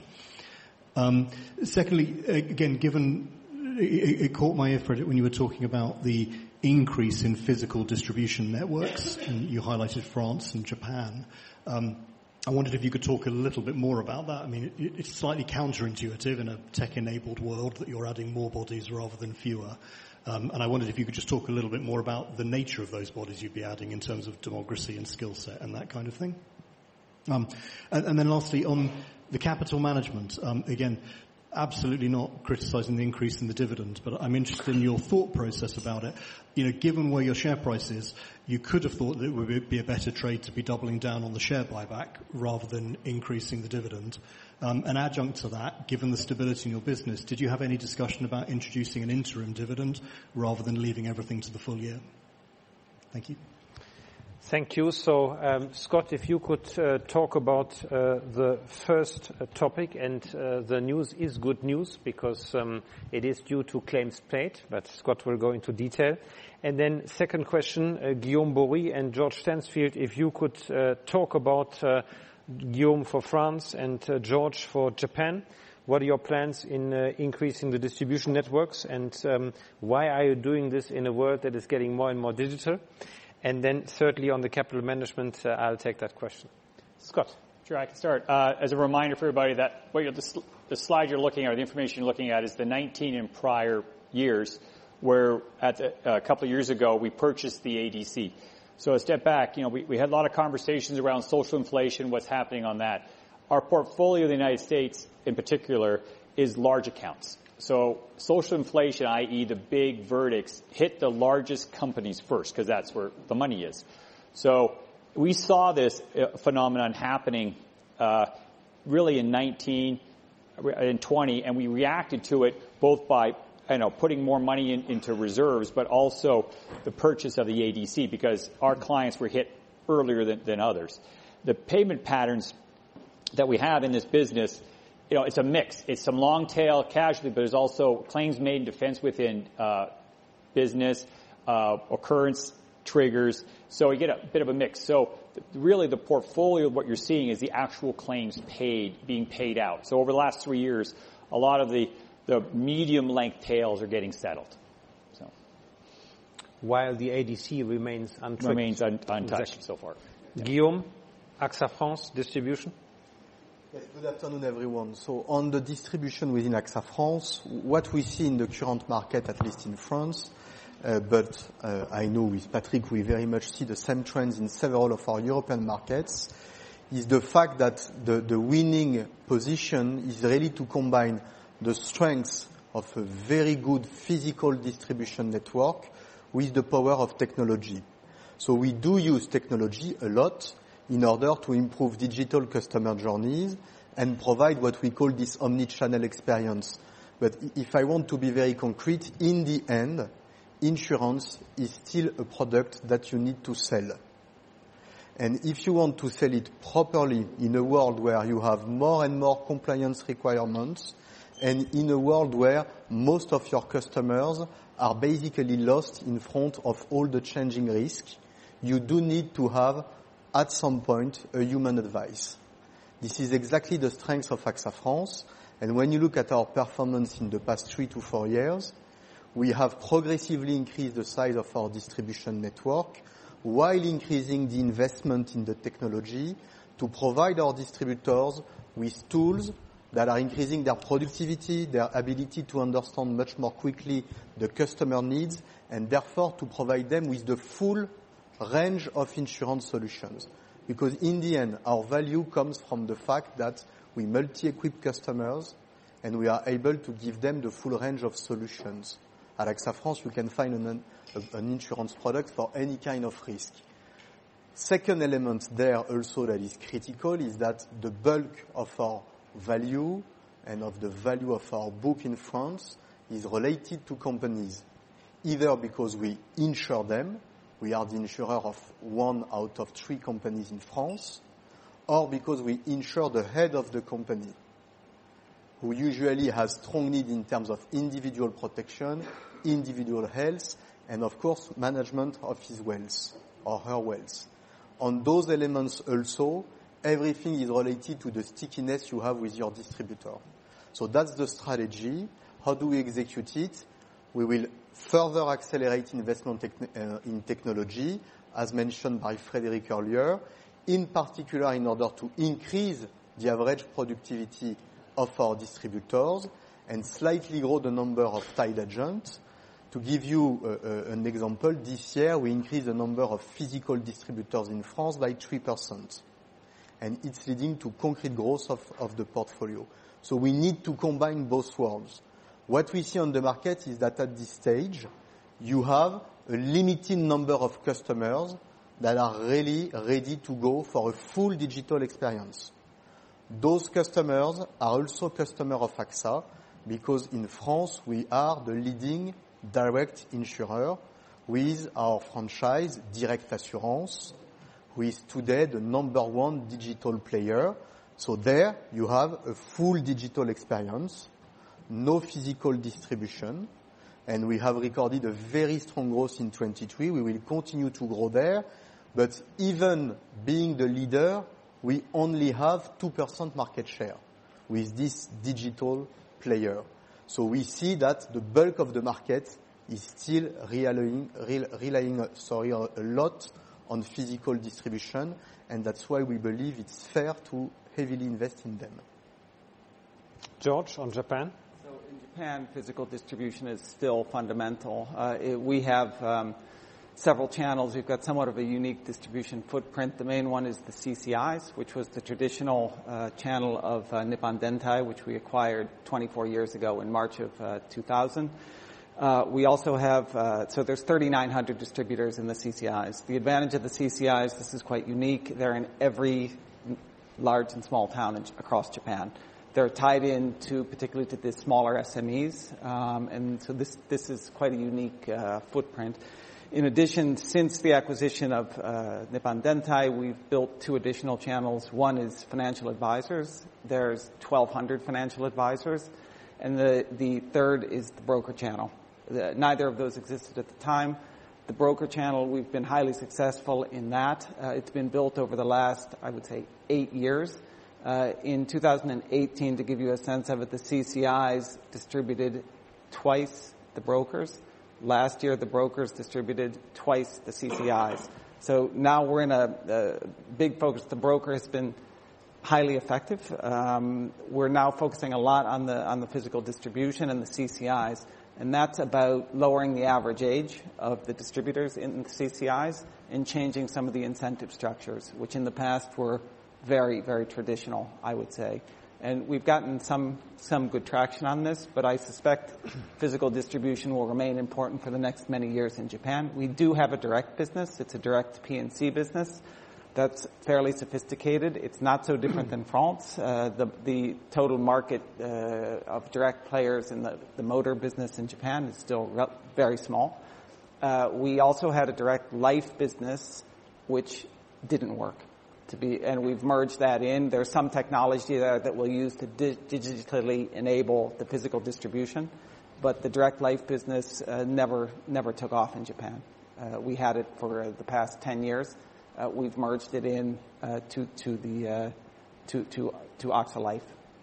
Speaker 11: Um, secondly, again, given it, it caught my ear, Frédéric, when you were talking about the increase in physical distribution networks, and you highlighted France and Japan. Um, I wondered if you could talk a little bit more about that. I mean, it, it's slightly counterintuitive in a tech-enabled world that you're adding more bodies rather than fewer. Um, and I wondered if you could just talk a little bit more about the nature of those bodies you'd be adding in terms of demography and skill set and that kind of thing. Um, and, and then lastly, on the capital management, um, again, absolutely not criticizing the increase in the dividend, but I'm interested in your thought process about it. You know, given where your share price is, you could have thought that it would be a better trade to be doubling down on the share buyback rather than increasing the dividend. Um, an adjunct to that, given the stability in your business, did you have any discussion about introducing an interim dividend rather than leaving everything to the full year? Thank you.
Speaker 1: Thank you. So, um, Scott, if you could uh, talk about uh, the first uh, topic, and uh, the news is good news because um, it is due to claims paid, but Scott will go into detail. And then second question, uh, Guillaume Bory and George Stansfield, if you could uh, talk about uh, Guillaume for France and uh, George for Japan. What are your plans in uh, increasing the distribution networks, and um, why are you doing this in a world that is getting more and more digital? And then thirdly, on the capital management, uh, I'll take that question. Scott.
Speaker 4: Sure, I can start. Uh, as a reminder for everybody that what you're, the, sl- the slide you're looking at, or the information you're looking at, is the nineteen and prior years where at the, a couple of years ago we purchased the A D C. So a step back, you know, we, we had a lot of conversations around social inflation, what's happening on that. Our portfolio in the United States, in particular, is large accounts. So social inflation, that is the big verdicts, hit the largest companies first, because that's where the money is. So we saw this phenomenon happening uh, really in nineteen, in twenty, and we reacted to it both by you know, putting more money in, into reserves, but also the purchase of the A D C, because our clients were hit earlier than, than others. The payment patterns that we have in this business, you know, it's a mix. It's some long tail casualty, but there's also claims made in defense within uh, business, uh, occurrence triggers. So you get a bit of a mix. So really the portfolio of what you're seeing is the actual claims paid, being paid out. So over the last three years, a lot of the the medium-length tails are getting settled. So,
Speaker 1: while the A D C remains untouched.
Speaker 4: Remains un- untouched
Speaker 1: exactly.
Speaker 4: so far.
Speaker 1: Yeah. Guillaume, AXA France distribution.
Speaker 12: Yeah, good afternoon, everyone. So on the distribution within AXA France, what we see in the current market, at least in France, uh, but uh, I know with Patrick we very much see the same trends in several of our European markets, is the fact that the, the winning position is really to combine the strengths of a very good physical distribution network with the power of technology. So we do use technology a lot in order to improve digital customer journeys and provide what we call this omni-channel experience. But if I want to be very concrete, in the end, insurance is still a product that you need to sell. And if you want to sell it properly in a world where you have more and more compliance requirements, and in a world where most of your customers are basically lost in front of all the changing risk, you do need to have, at some point, a human advice. This is exactly the strength of AXA France, and when you look at our performance in the past three to four years, we have progressively increased the size of our distribution network while increasing the investment in the technology to provide our distributors with tools that are increasing their productivity, their ability to understand much more quickly the customer needs, and therefore to provide them with the full range of insurance solutions. Because in the end, our value comes from the fact that we multi-equip customers and we are able to give them the full range of solutions. At AXA France, you can find an, an insurance product for any kind of risk. Second element there also that is critical is that the bulk of our value and of the value of our book in France is related to companies, either because we insure them, we are the insurer of one out of three companies in France, or because we insure the head of the company, who usually has strong need in terms of individual protection, individual health, and of course management of his wealth or her wealth. On those elements also, everything is related to the stickiness you have with your distributor. So that's the strategy. How do we execute it? We will further accelerate investment uh, in technology, as mentioned by Frédéric earlier, in particular in order to increase the average productivity of our distributors and slightly grow the number of tied agents. To give you uh, uh, an example, this year we increased the number of physical distributors in France by three percent. And it's leading to concrete growth of, of the portfolio. So we need to combine both worlds. What we see on the market is that at this stage, you have a limited number of customers that are really ready to go for a full digital experience. Those customers are also customers of AXA because in France we are the leading direct insurer with our franchise Direct Assurance, who is today the number one digital player. So there you have a full digital experience, no physical distribution, and we have recorded a very strong growth in twenty-three. We will continue to grow there, but even being the leader, we only have two percent market share with this digital player. So we see that the bulk of the market is still relying, relying sorry, a lot on physical distribution, and that's why we believe it's fair to heavily invest in them.
Speaker 1: George, on Japan?
Speaker 13: So in Japan, Japan, physical distribution is still fundamental. Uh, it, we have um, several channels. We've got somewhat of a unique distribution footprint. The main one is the C C Is, which was the traditional uh, channel of uh, Nippon Dentai, which we acquired twenty-four years ago in March of uh, two thousand. Uh, we also have, uh, so there's thirty-nine hundred distributors in the C C Is. The advantage of the C C Is, this is quite unique, they're in every large and small town in, across Japan. They're tied in to, particularly to the smaller S M Es, um, and so this, this is quite a unique uh, footprint. In addition, since the acquisition of uh, Nippon Dentai, we've built two additional channels. One is financial advisors. There's twelve hundred financial advisors. And the, the third is the broker channel. The, neither of those existed at the time. The broker channel, we've been highly successful in that. Uh, it's been built over the last, I would say, eight years. Uh, in two thousand eighteen, to give you a sense of it, the C C Is distributed twice the brokers. Last year, the brokers distributed twice the C C Is. So now we're in a, a big focus. The broker has been highly effective. Um, we're now focusing a lot on the on the physical distribution and the C C Is, and that's about lowering the average age of the distributors in the C C Is and changing some of the incentive structures, which in the past were very, very traditional, I would say. And we've gotten some some good traction on this, but I suspect physical distribution will remain important for the next many years in Japan. We do have a direct business. It's a direct P and C business that's fairly sophisticated. It's not so different than France. Uh, the, the total market uh, of direct players in the, the motor business in Japan is still re- very small. Uh, we also had a direct life business, which didn't work. To be, and we've merged that in. There's some technology there that we'll use to di- digitally enable the physical distribution, but the direct life business uh, never never took off in Japan. Uh, we had it for uh, the past ten years. Uh, we've merged it in uh, to to the uh, to to to AXA Life.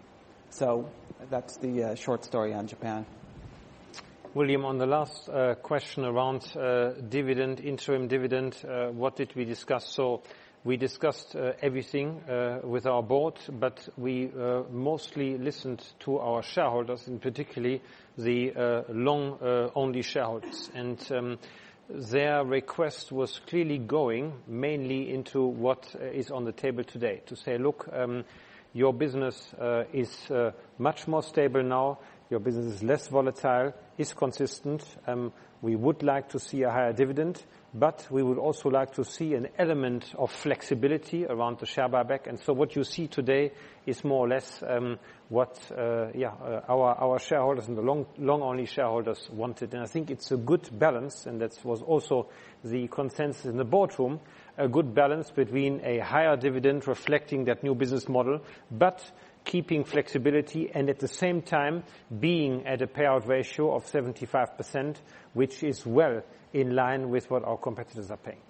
Speaker 13: So that's the uh, short story on Japan.
Speaker 1: William, on the last uh, question around uh, dividend, interim dividend, uh, what did we discuss? So we discussed uh, everything uh, with our board, but we uh, mostly listened to our shareholders, and particularly the uh, long-only uh, shareholders. And um, their request was clearly going mainly into what uh, is on the table today, to say, look, um, your business uh, is uh, much more stable now, your business is less volatile, is consistent, um, we would like to see a higher dividend, but we would also like to see an element of flexibility around the share buyback. And so what you see today is more or less um, what uh, yeah, uh, our, our shareholders and the long, long-only shareholders wanted. And I think it's a good balance, and that was also the consensus in the boardroom, a good balance between a higher dividend reflecting that new business model, but keeping flexibility and at the same time being at a payout ratio of seventy-five percent, which is well in line with what our competitors are paying.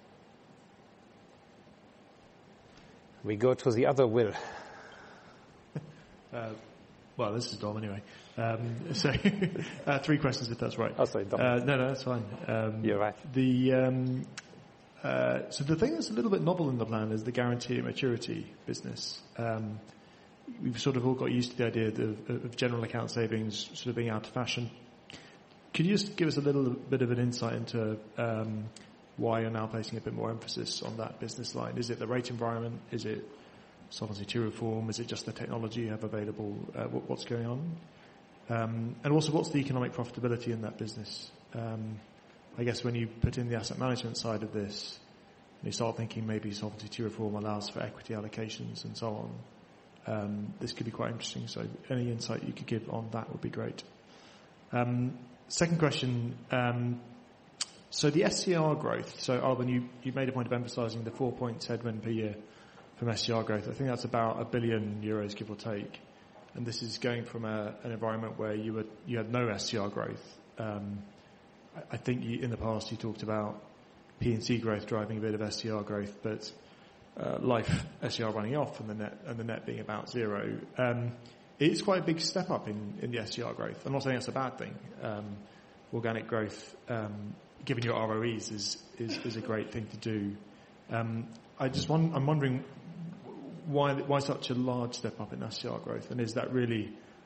Speaker 1: We go to the other Will.
Speaker 14: uh, well, this is Dom anyway. Um, so, uh, three questions if that's right.
Speaker 1: Oh, sorry, Dom.
Speaker 14: Uh, no, no, that's fine. Um,
Speaker 1: You're right.
Speaker 14: The um, uh, so the thing that's a little bit novel in the plan is the guarantee at maturity business. Um, we've sort of all got used to the idea of, of general account savings sort of being out of fashion. Could you just give us a little bit of an insight into um, why you're now placing a bit more emphasis on that business line? Is it the rate environment? Is it Solvency two reform? Is it just the technology you have available? Uh, what, what's going on? Um, and also, what's the economic profitability in that business? Um, I guess when you put in the asset management side of this, you start thinking maybe Solvency two reform allows for equity allocations and so on. Um, this could be quite interesting. So any insight you could give on that would be great. Um, Second question, um, so the S C R growth, so Alban, you, you made a point of emphasising the four points headwind per year from S C R growth. I think that's about a billion euros, give or take. And this is going from a, an environment where you were, you had no S C R growth. Um, I, I think you, in the past you talked about P and C growth driving a bit of S C R growth, but uh, life S C R running off and the net, and the net being about zero. Um, It's quite a big step up in, in the S C R growth. I'm not saying that's a bad thing. Um, organic growth, um, given your R O Es, is, is, is a great thing to do. Um, I just want, I'm wondering why why such a large step up in S C R growth, and is that really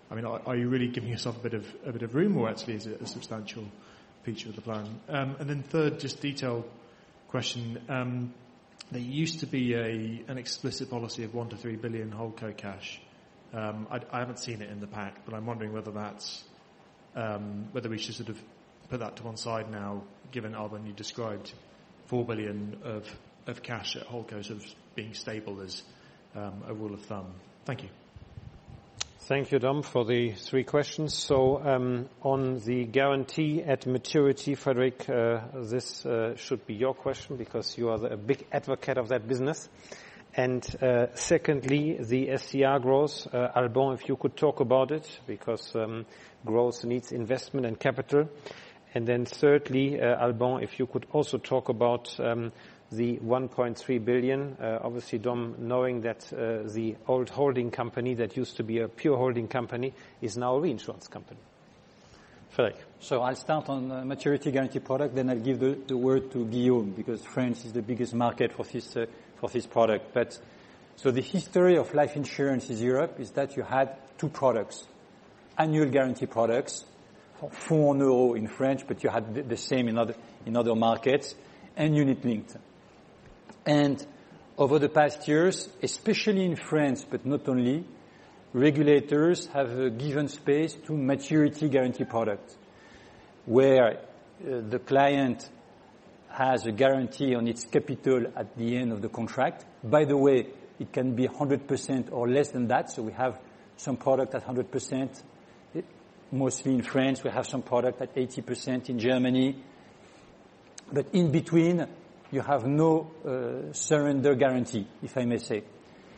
Speaker 14: I mean, are, are you really giving yourself a bit of a bit of room, or actually is it a substantial feature of the plan? Um, and then third, just detailed question. Um, there used to be a an explicit policy of one to three billion holdco cash. Um, I, I haven't seen it in the pack, but I'm wondering whether that's um, whether we should sort of put that to one side now, given, Alban, you described four billion of of cash at holdco sort of being stable as um, a rule of thumb. Thank you.
Speaker 1: Thank you, Dom, for the three questions. So um, on the guarantee at maturity, Frederick, uh, this uh, should be your question because you are the, a big advocate of that business. And uh, secondly, the S C R growth. Uh, Alban, if you could talk about it, because um, growth needs investment and capital. And then thirdly, uh, Alban, if you could also talk about um, the one point three billion. Uh, obviously, Dom, knowing that uh, the old holding company that used to be a pure holding company is now a reinsurance company. Frederick.
Speaker 10: So I'll start on uh, maturity guarantee product, then I'll give the, the word to Guillaume, because France is the biggest market for this uh, for this product. But so the history of life insurance in Europe is that you had two products, annual guarantee products, fonds en euros in French, but you had the, the same in other in other markets, and unit linked. And over the past years, especially in France, but not only, regulators have uh, given space to maturity guarantee products, where uh, the client has a guarantee on its capital at the end of the contract. By the way, it can be one hundred percent or less than that, so we have some product at one hundred percent, mostly in France. We have some product at eighty percent in Germany. But in between, you have no uh, surrender guarantee, if I may say.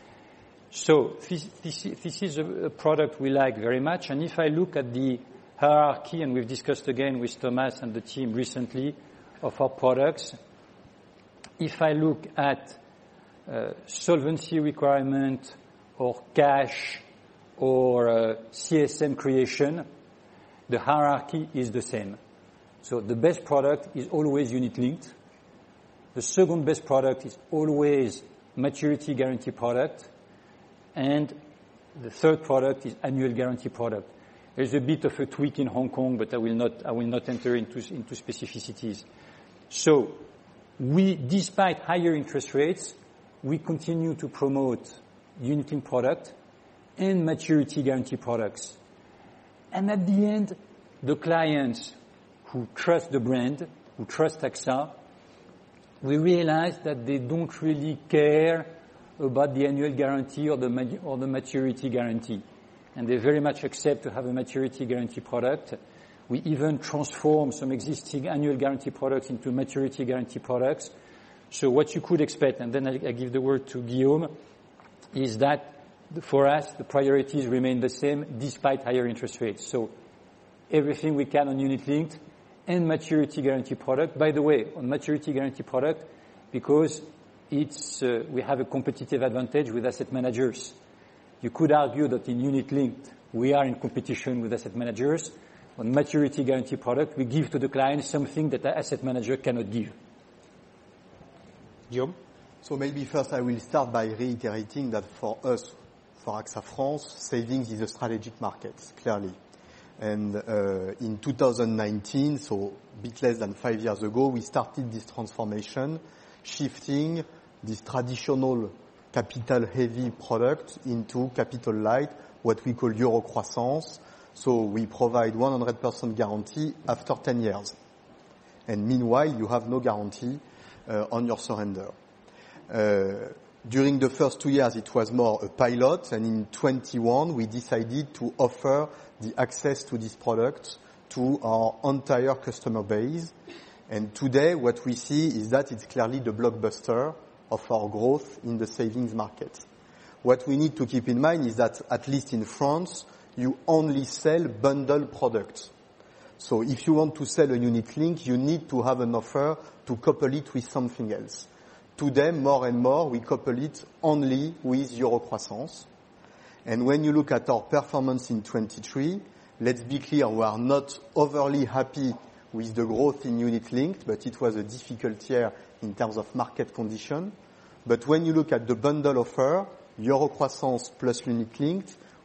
Speaker 10: So this, this, this is a, a product we like very much. And if I look at the hierarchy, and we've discussed again with Thomas and the team recently of our products, if I look at uh, solvency requirement or cash or uh, C S M creation, the hierarchy is the same. So the best product is always unit linked. The second best product is always maturity guarantee product. And the third product is annual guarantee product. There's a bit of a tweak in Hong Kong, but I will not, I will not enter into, into specificities. So we, despite higher interest rates, we continue to promote unit-linked product and maturity guarantee products. And at the end, the clients who trust the brand, who trust AXA, we realize that they don't really care about the annual guarantee or the, or the maturity guarantee. And they very much accept to have a maturity guarantee product. We even transform some existing annual guarantee products into maturity guarantee products. So what you could expect, and then I, I give the word to Guillaume, is that for us, the priorities remain the same despite higher interest rates. So everything we can on unit linked and maturity guarantee product. By the way, on maturity guarantee product, because it's, uh, we have a competitive advantage with asset managers. You could argue that in unit linked, we are in competition with asset managers. On maturity guarantee product, we give to the client something that the asset manager cannot give.
Speaker 1: Guillaume?
Speaker 12: So maybe first I will start by reiterating that for us, for AXA France, savings is a strategic market, clearly. And uh, in two thousand nineteen, so a bit less than five years ago, we started this transformation, shifting this traditional capital-heavy product into capital-light, what we call Euro Croissance. So we provide one hundred percent guarantee after ten years. And meanwhile, you have no guarantee uh, on your surrender. Uh, during the first two years, it was more a pilot, and in twenty-one, we decided to offer the access to this product to our entire customer base. And today, what we see is that it's clearly the blockbuster of our growth in the savings market. What we need to keep in mind is that, at least in France, you only sell bundle products. So if you want to sell a unit link, you need to have an offer to couple it with something else. Today, more and more, we couple it only with Euro Croissance. And when you look at our performance in twenty-three, let's be clear, we are not overly happy with the growth in unit linked, but it was a difficult year in terms of market condition. But when you look at the bundle offer, Euro Croissance plus unit linked,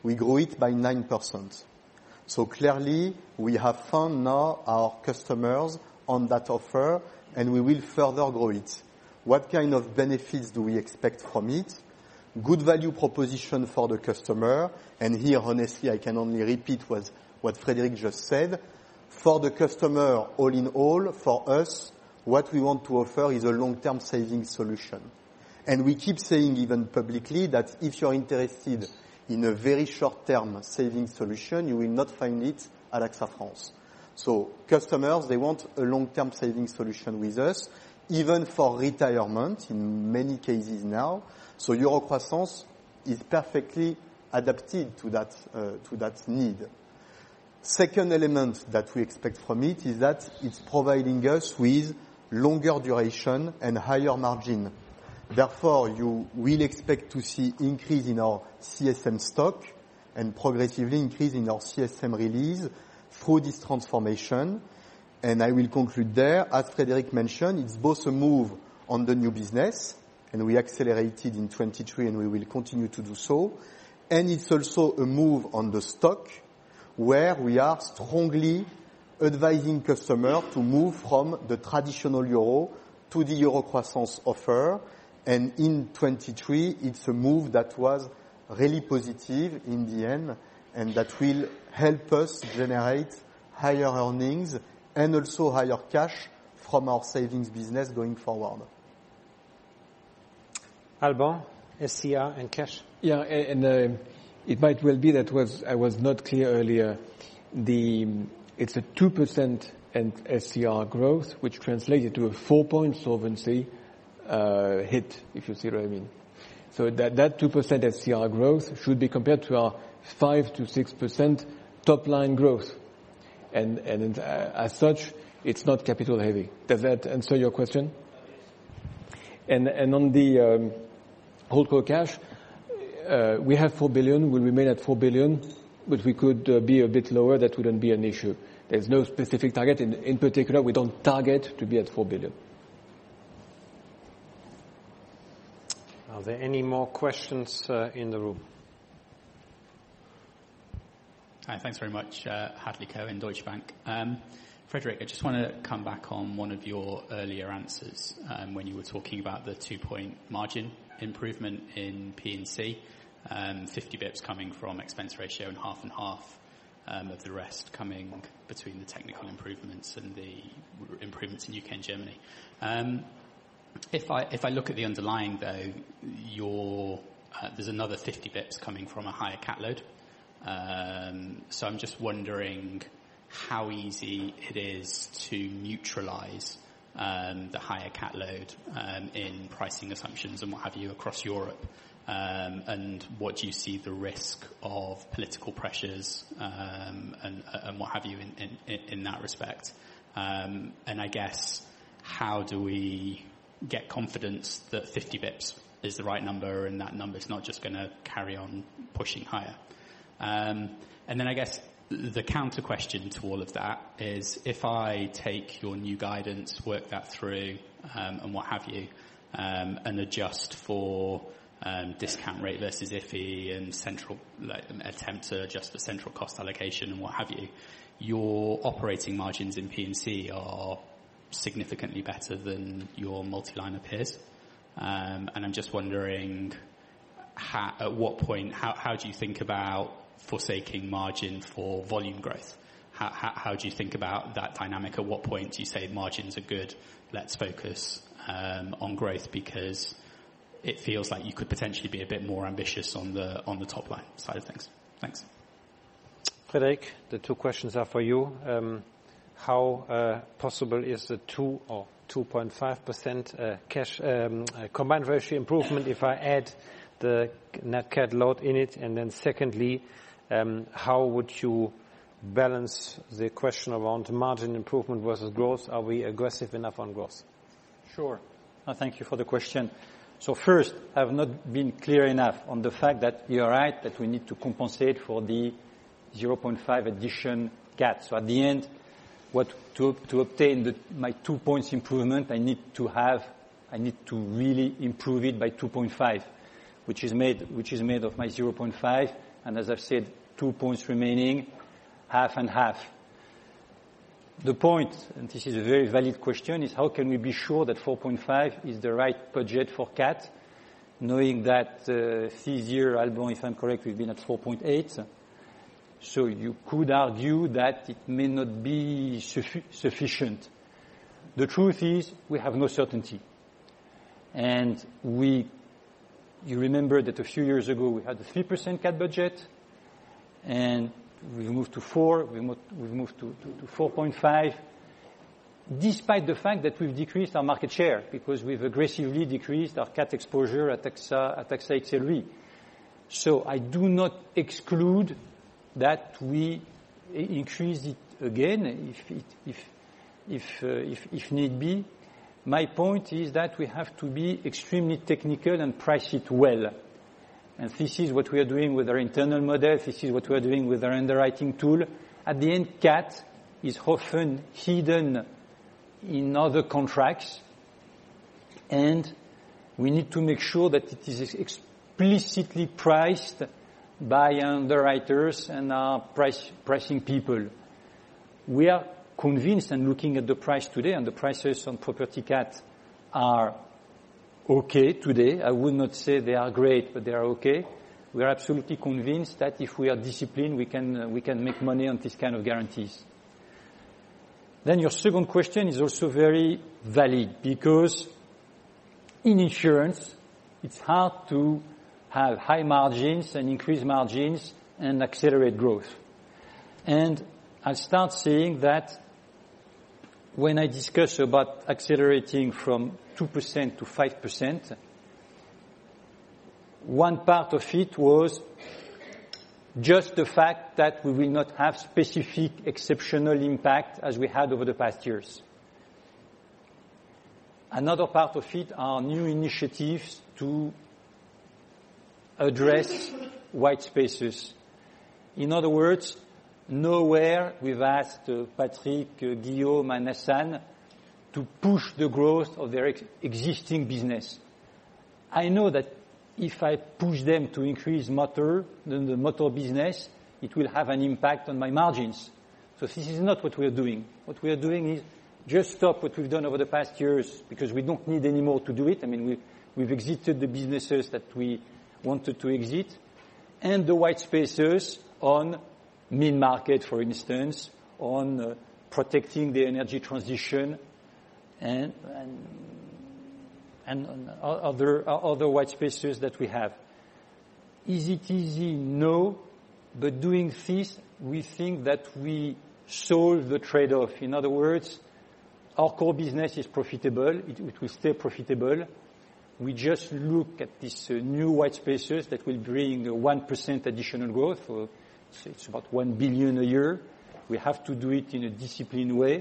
Speaker 12: we grew it by nine percent. So clearly, we have found now our customers on that offer, and we will further grow it. What kind of benefits do we expect from it? Good value proposition for the customer, and here, honestly, I can only repeat what, what Frédéric just said. For the customer, all in all, for us, what we want to offer is a long-term savings solution. And we keep saying even publicly that if you're interested in a very short-term savings solution, you will not find it at AXA France. So customers, they want a long-term savings solution with us, even for retirement in many cases now. So Eurocroissance is perfectly adapted to that, uh, to that need. Second element that we expect from it is that it's providing us with longer duration and higher margin. Therefore, you will expect to see increase in our C S M stock and progressively increase in our C S M release through this transformation. And I will conclude there. As Frédéric mentioned, it's both a move on the new business, and we accelerated in twenty-three, and we will continue to do so. And it's also a move on the stock, where we are strongly advising customers to move from the traditional euro to the Eurocroissance offer. And in twenty-three, it's a move that was really positive in the end, and that will help us generate higher earnings and also higher cash from our savings business going forward.
Speaker 1: Alban, S C R and cash.
Speaker 3: Yeah, and uh, it might well be that was I was not clear earlier. The it's a two percent and S C R growth, which translated to a four-point solvency uh, hit, if you see what I mean. So that that two percent S C R growth should be compared to our five to six percent top-line growth, and and uh, as such, it's not capital heavy. Does that answer your question? And and on the um, holdco cash, uh, we have four billion. We'll remain at four billion, but we could uh, be a bit lower. That wouldn't be an issue. There's no specific target. In, in particular, we don't target to be at four billion.
Speaker 1: Are there any more questions uh, in the room?
Speaker 15: Hi, thanks very much. Uh, Hadley Cohen, Deutsche Bank. Um, Frédéric, I just want to come back on one of your earlier answers um, when you were talking about the two-point margin improvement in P and C, um, fifty bips coming from expense ratio and half and half um, of the rest coming between the technical improvements and the improvements in U K and Germany. Um, if I if I look at the underlying, though, your, uh, there's another fifty bips coming from a higher cat load. Um, so I'm just wondering how easy it is to neutralize um, the higher cat load um, in pricing assumptions and what have you across Europe, um, and what do you see the risk of political pressures um, and, and what have you in, in, in that respect, um, and I guess how do we get confidence that fifty bips is the right number and that number is not just going to carry on pushing higher? Um, and then I guess the counter question to all of that is, if I take your new guidance, work that through, um, and what have you, um, and adjust for um, discount rate versus I F I and central, like, attempt to adjust for central cost allocation and what have you, your operating margins in P and C are significantly better than your multi-liner peers. Um, and I'm just wondering, how, at what point, how, how do you think about forsaking margin for volume growth? How, how, how do you think about that dynamic? At what point do you say margins are good, let's focus um, on growth, because it feels like you could potentially be a bit more ambitious on the on the top line side of things. Thanks.
Speaker 1: Frédéric, the two questions are for you. Um, how uh, possible is the two or two point five percent uh, cash um, uh, combined ratio improvement if I add the net cat load in it? And then secondly, um, how would you balance the question around margin improvement versus growth? Are we aggressive enough on growth?
Speaker 10: Sure. Uh, thank you for the question. So first, I have not been clear enough on the fact that you're right, that we need to compensate for the zero point five addition cat. So at the end, what to, to obtain the, my two points improvement, I need to have, I need to really improve it by two point five. Which is made, which is made of my zero point five And as I've said, two points remaining, half and half. The point, and this is a very valid question, is how can we be sure that four point five is the right budget for C A T, knowing that uh, this year, Alban, if I'm correct, we've been at four point eight. So you could argue that it may not be suffi- sufficient. The truth is we have no certainty. And we, you remember that a few years ago we had a three percent C A T budget, and we've moved to four, we've moved, we've moved to, to, to four point five, despite the fact that we've decreased our market share, because we've aggressively decreased our C A T exposure at AXA, at AXA X L Re. So I do not exclude that we increase it again if, it, if, if, uh, if, if need be. My point is that we have to be extremely technical and price it well. And this is what we are doing with our internal model. This is what we are doing with our underwriting tool. At the end, C A T is often hidden in other contracts, and we need to make sure that it is explicitly priced by underwriters and our price, pricing people. We are convinced, and looking at the price today, and the prices on property C A T are okay today. I would not say they are great, but they are okay. We are absolutely convinced that if we are disciplined, we can, uh, we can make money on this kind of guarantees. Then your second question is also very valid, because in insurance, it's hard to have high margins and increase margins and accelerate growth. And I'll start saying that when I discuss about accelerating from two percent to five percent, one part of it was just the fact that we will not have specific exceptional impact as we had over the past years. Another part of it are new initiatives to address white spaces. In other words, nowhere we've asked uh, Patrick, uh, Guillaume and Hassan to push the growth of their ex- existing business. I know that if I push them to increase motor, then the motor business, it will have an impact on my margins. So this is not what we are doing. What we are doing is just stop what we've done over the past years, because we don't need any more to do it. I mean, we, we've exited the businesses that we wanted to exit, and the white spaces on mid-market, for instance, on uh, protecting the energy transition, and, and, and on other, other white spaces that we have. Is it easy? No. But doing this, we think that we solve the trade-off. In other words, our core business is profitable. It, it will stay profitable. We just look at these uh, new white spaces that will bring uh, one percent additional growth. So it's, it's about one billion a year. We have to do it in a disciplined way.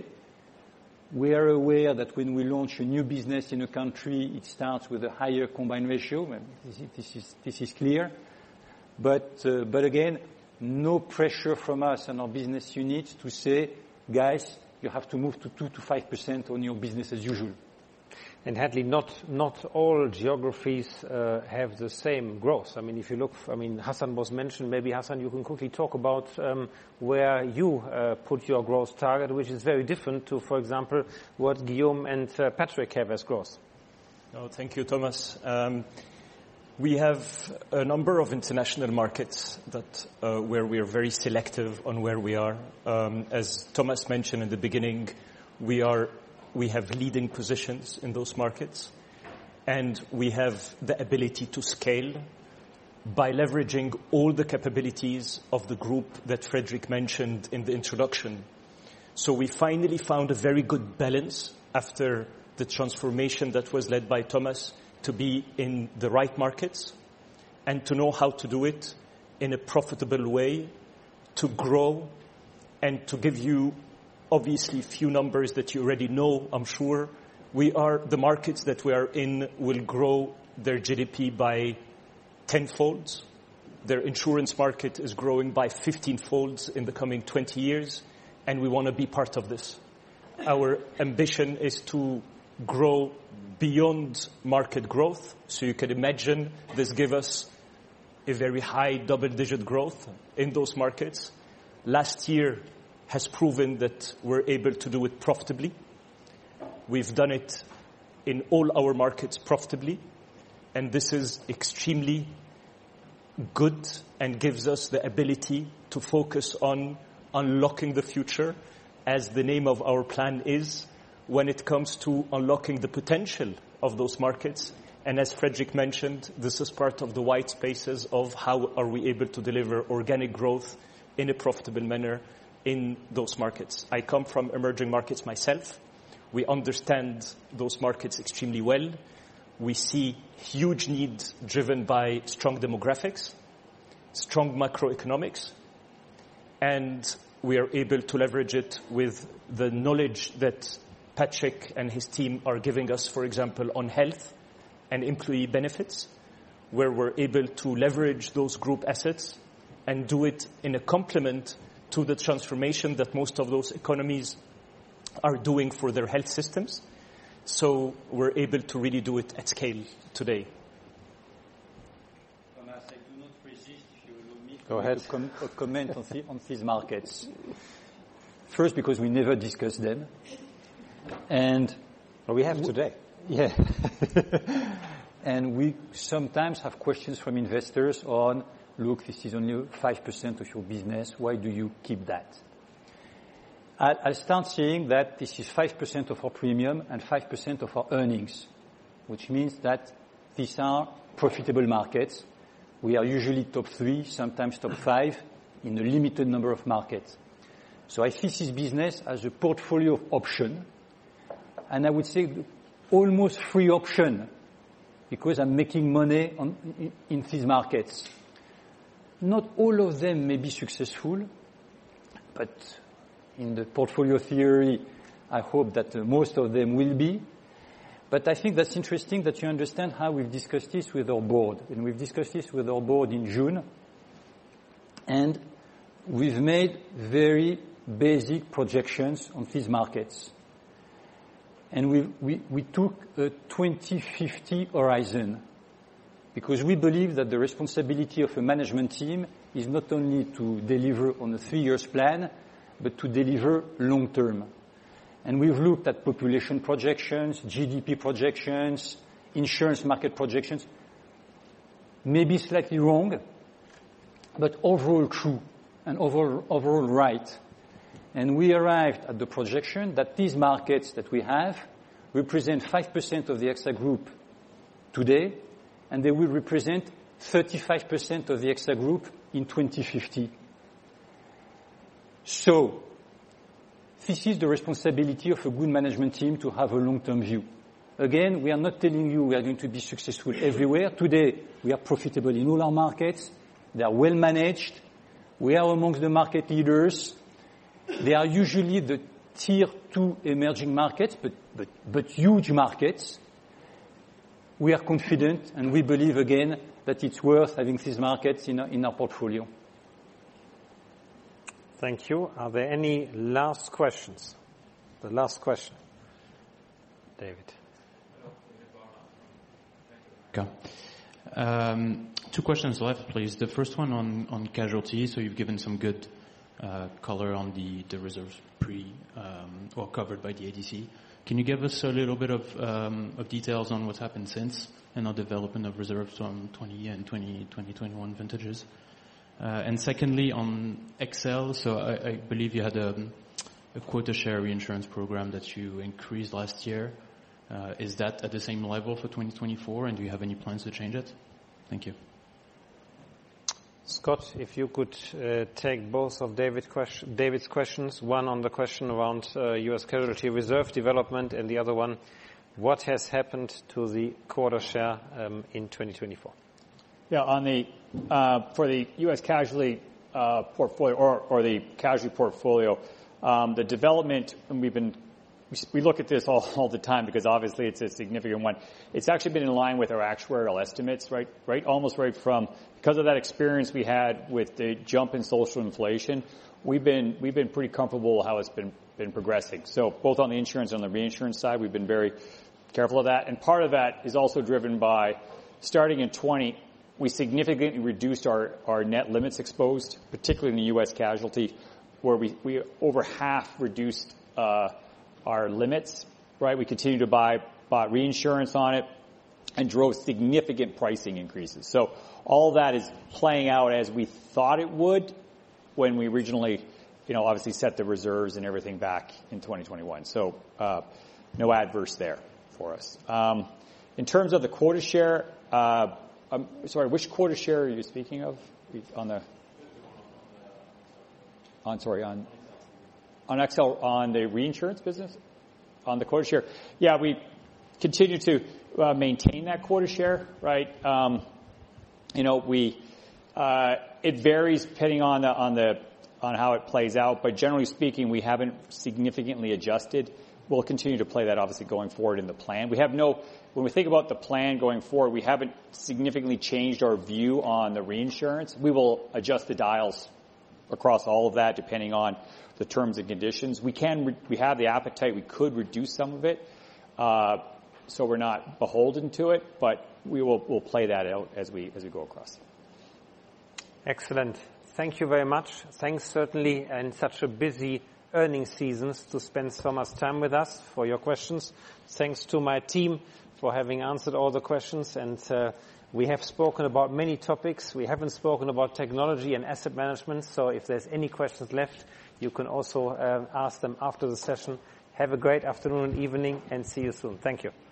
Speaker 10: We are aware that when we launch a new business in a country, it starts with a higher combined ratio. This, this is, this is clear. But, uh, but again, no pressure from us and our business units to say, guys, you have to move to two to five percent on your business as usual.
Speaker 1: And Hadley, not not all geographies uh, have the same growth. I mean, if you look, I mean, Hassan was mentioned. Maybe Hassan, you can quickly talk about um, where you uh, put your growth target, which is very different to, for example, what Guillaume and uh, Patrick have as growth.
Speaker 16: No, thank you, Thomas. Um, we have a number of international markets that uh, where we are very selective on where we are. Um, as Thomas mentioned in the beginning, we are. We have leading positions in those markets, and we have the ability to scale by leveraging all the capabilities of the group that Frédéric mentioned in the introduction. So we finally found a very good balance after the transformation that was led by Thomas to be in the right markets and to know how to do it in a profitable way, to grow and to give you obviously few numbers that you already know, I'm sure. We are, the markets that we are in will grow their G D P by tenfolds. Their insurance market is growing by fifteen folds in the coming twenty years, and we want to be part of this. Our ambition is to grow beyond market growth. So you can imagine this gives us a very high double-digit growth in those markets. Last year has proven that we're able to do it profitably. We've done it in all our markets profitably, and this is extremely good and gives us the ability to focus on unlocking the future, as the name of our plan is, when it comes to unlocking the potential of those markets. And as Fredrik mentioned, this is part of the white spaces of how are we able to deliver organic growth in a profitable manner in those markets. I come from emerging markets myself. We understand those markets extremely well. We see huge need driven by strong demographics, strong macroeconomics, and we are able to leverage it with the knowledge that Patrick and his team are giving us, for example, on health and employee benefits, where we're able to leverage those group assets and do it in a complement to the transformation that most of those economies are doing for their health systems. So we're able to really do it at scale today.
Speaker 10: Thomas, I do not resist, if you allow me,
Speaker 1: Go ahead.
Speaker 10: to com- a comment on, the, on these markets. First, because we never discuss them. And
Speaker 1: well, we have today.
Speaker 10: Yeah. And we sometimes have questions from investors on, look, this is only five percent of your business. Why do you keep that? I'll start saying that this is five percent of our premium and five percent of our earnings, which means that these are profitable markets. We are usually top three, sometimes top five, in a limited number of markets. So I see this business as a portfolio of options, and I would say almost free option, because I'm making money on, in, in these markets. Not all of them may be successful, but in the portfolio theory, I hope that uh, most of them will be. But I think that's interesting that you understand how we've discussed this with our board. And we've discussed this with our board in June. And we've made very basic projections on these markets. And we, we, we took a twenty fifty horizon, because we believe that the responsibility of a management team is not only to deliver on a three years plan, but to deliver long term. And we've looked at population projections, G D P projections, insurance market projections, maybe slightly wrong, but overall true and overall, overall right. And we arrived at the projection that these markets that we have represent five percent of the AXA Group today, and they will represent thirty-five percent of the AXA Group in twenty fifty. So, this is the responsibility of a good management team, to have a long-term view. Again, we are not telling you we are going to be successful everywhere. Today, we are profitable in all our markets. They are well managed. We are amongst the market leaders. They are usually the tier two emerging markets, but, but, but huge markets. We are confident, and we believe again that it's worth having these markets in our, in our portfolio.
Speaker 1: Thank you. Are there any last questions? The last question. David.
Speaker 17: Okay. Um, two questions left, please. The first one on, on casualty. So you've given some good uh, color on the, the reserves pre um, or covered by the A D C. Can you give us a little bit of, um, of details on what's happened since and our development of reserves from twenty and twenty, twenty twenty-one vintages? Uh, and secondly, on X L, so I, I believe you had a, a quota share reinsurance program that you increased last year. Uh, is that at the same level for twenty twenty-four, and do you have any plans to change it? Thank you.
Speaker 1: Scott, if you could uh, take both of David question, David's questions, one on the question around uh, U S casualty reserve development, and the other one, what has happened to the quota share um, in twenty twenty-four?
Speaker 4: Yeah, on the uh, for the U S casualty uh, portfolio or, or the casualty portfolio, um, the development, and we've been we look at this all, all the time because obviously it's a significant one. It's actually been in line with our actuarial estimates, right? Right, almost right from because of that experience we had with the jump in social inflation. We've been we've been pretty comfortable how it's been been progressing. So both on the insurance and on the reinsurance side, we've been very careful of that, and part of that is also driven by starting in twenty. we significantly reduced our, our net limits exposed, particularly in the U S casualty, where we, we over half reduced uh, our limits, right? We continue to buy bought reinsurance on it and drove significant pricing increases. So all that is playing out as we thought it would when we originally, you know, obviously set the reserves and everything back in twenty twenty-one. So uh, no adverse there for us. Um, in terms of the quota share, uh, I'm sorry, which quota share are you speaking of on the? On sorry on on X L on the reinsurance business, on the quota share. Yeah, we continue to uh, maintain that quota share, right? Um, you know, we uh, it varies depending on the on the on how it plays out, but generally speaking, we haven't significantly adjusted. We'll continue to play that obviously going forward in the plan. We have no, when we think about the plan going forward, we haven't significantly changed our view on the reinsurance. We will adjust the dials across all of that depending on the terms and conditions. We can, we have the appetite, we could reduce some of it, uh, so we're not beholden to it, but we will, we'll play that out as we, as we go across.
Speaker 1: Excellent. Thank you very much. Thanks certainly in such a busy earnings seasons to spend so much time with us for your questions. Thanks to my team for having answered all the questions. And uh, we have spoken about many topics. We haven't spoken about technology and asset management. So if there's any questions left, you can also uh, ask them after the session. Have a great afternoon and evening, and see you soon. Thank you.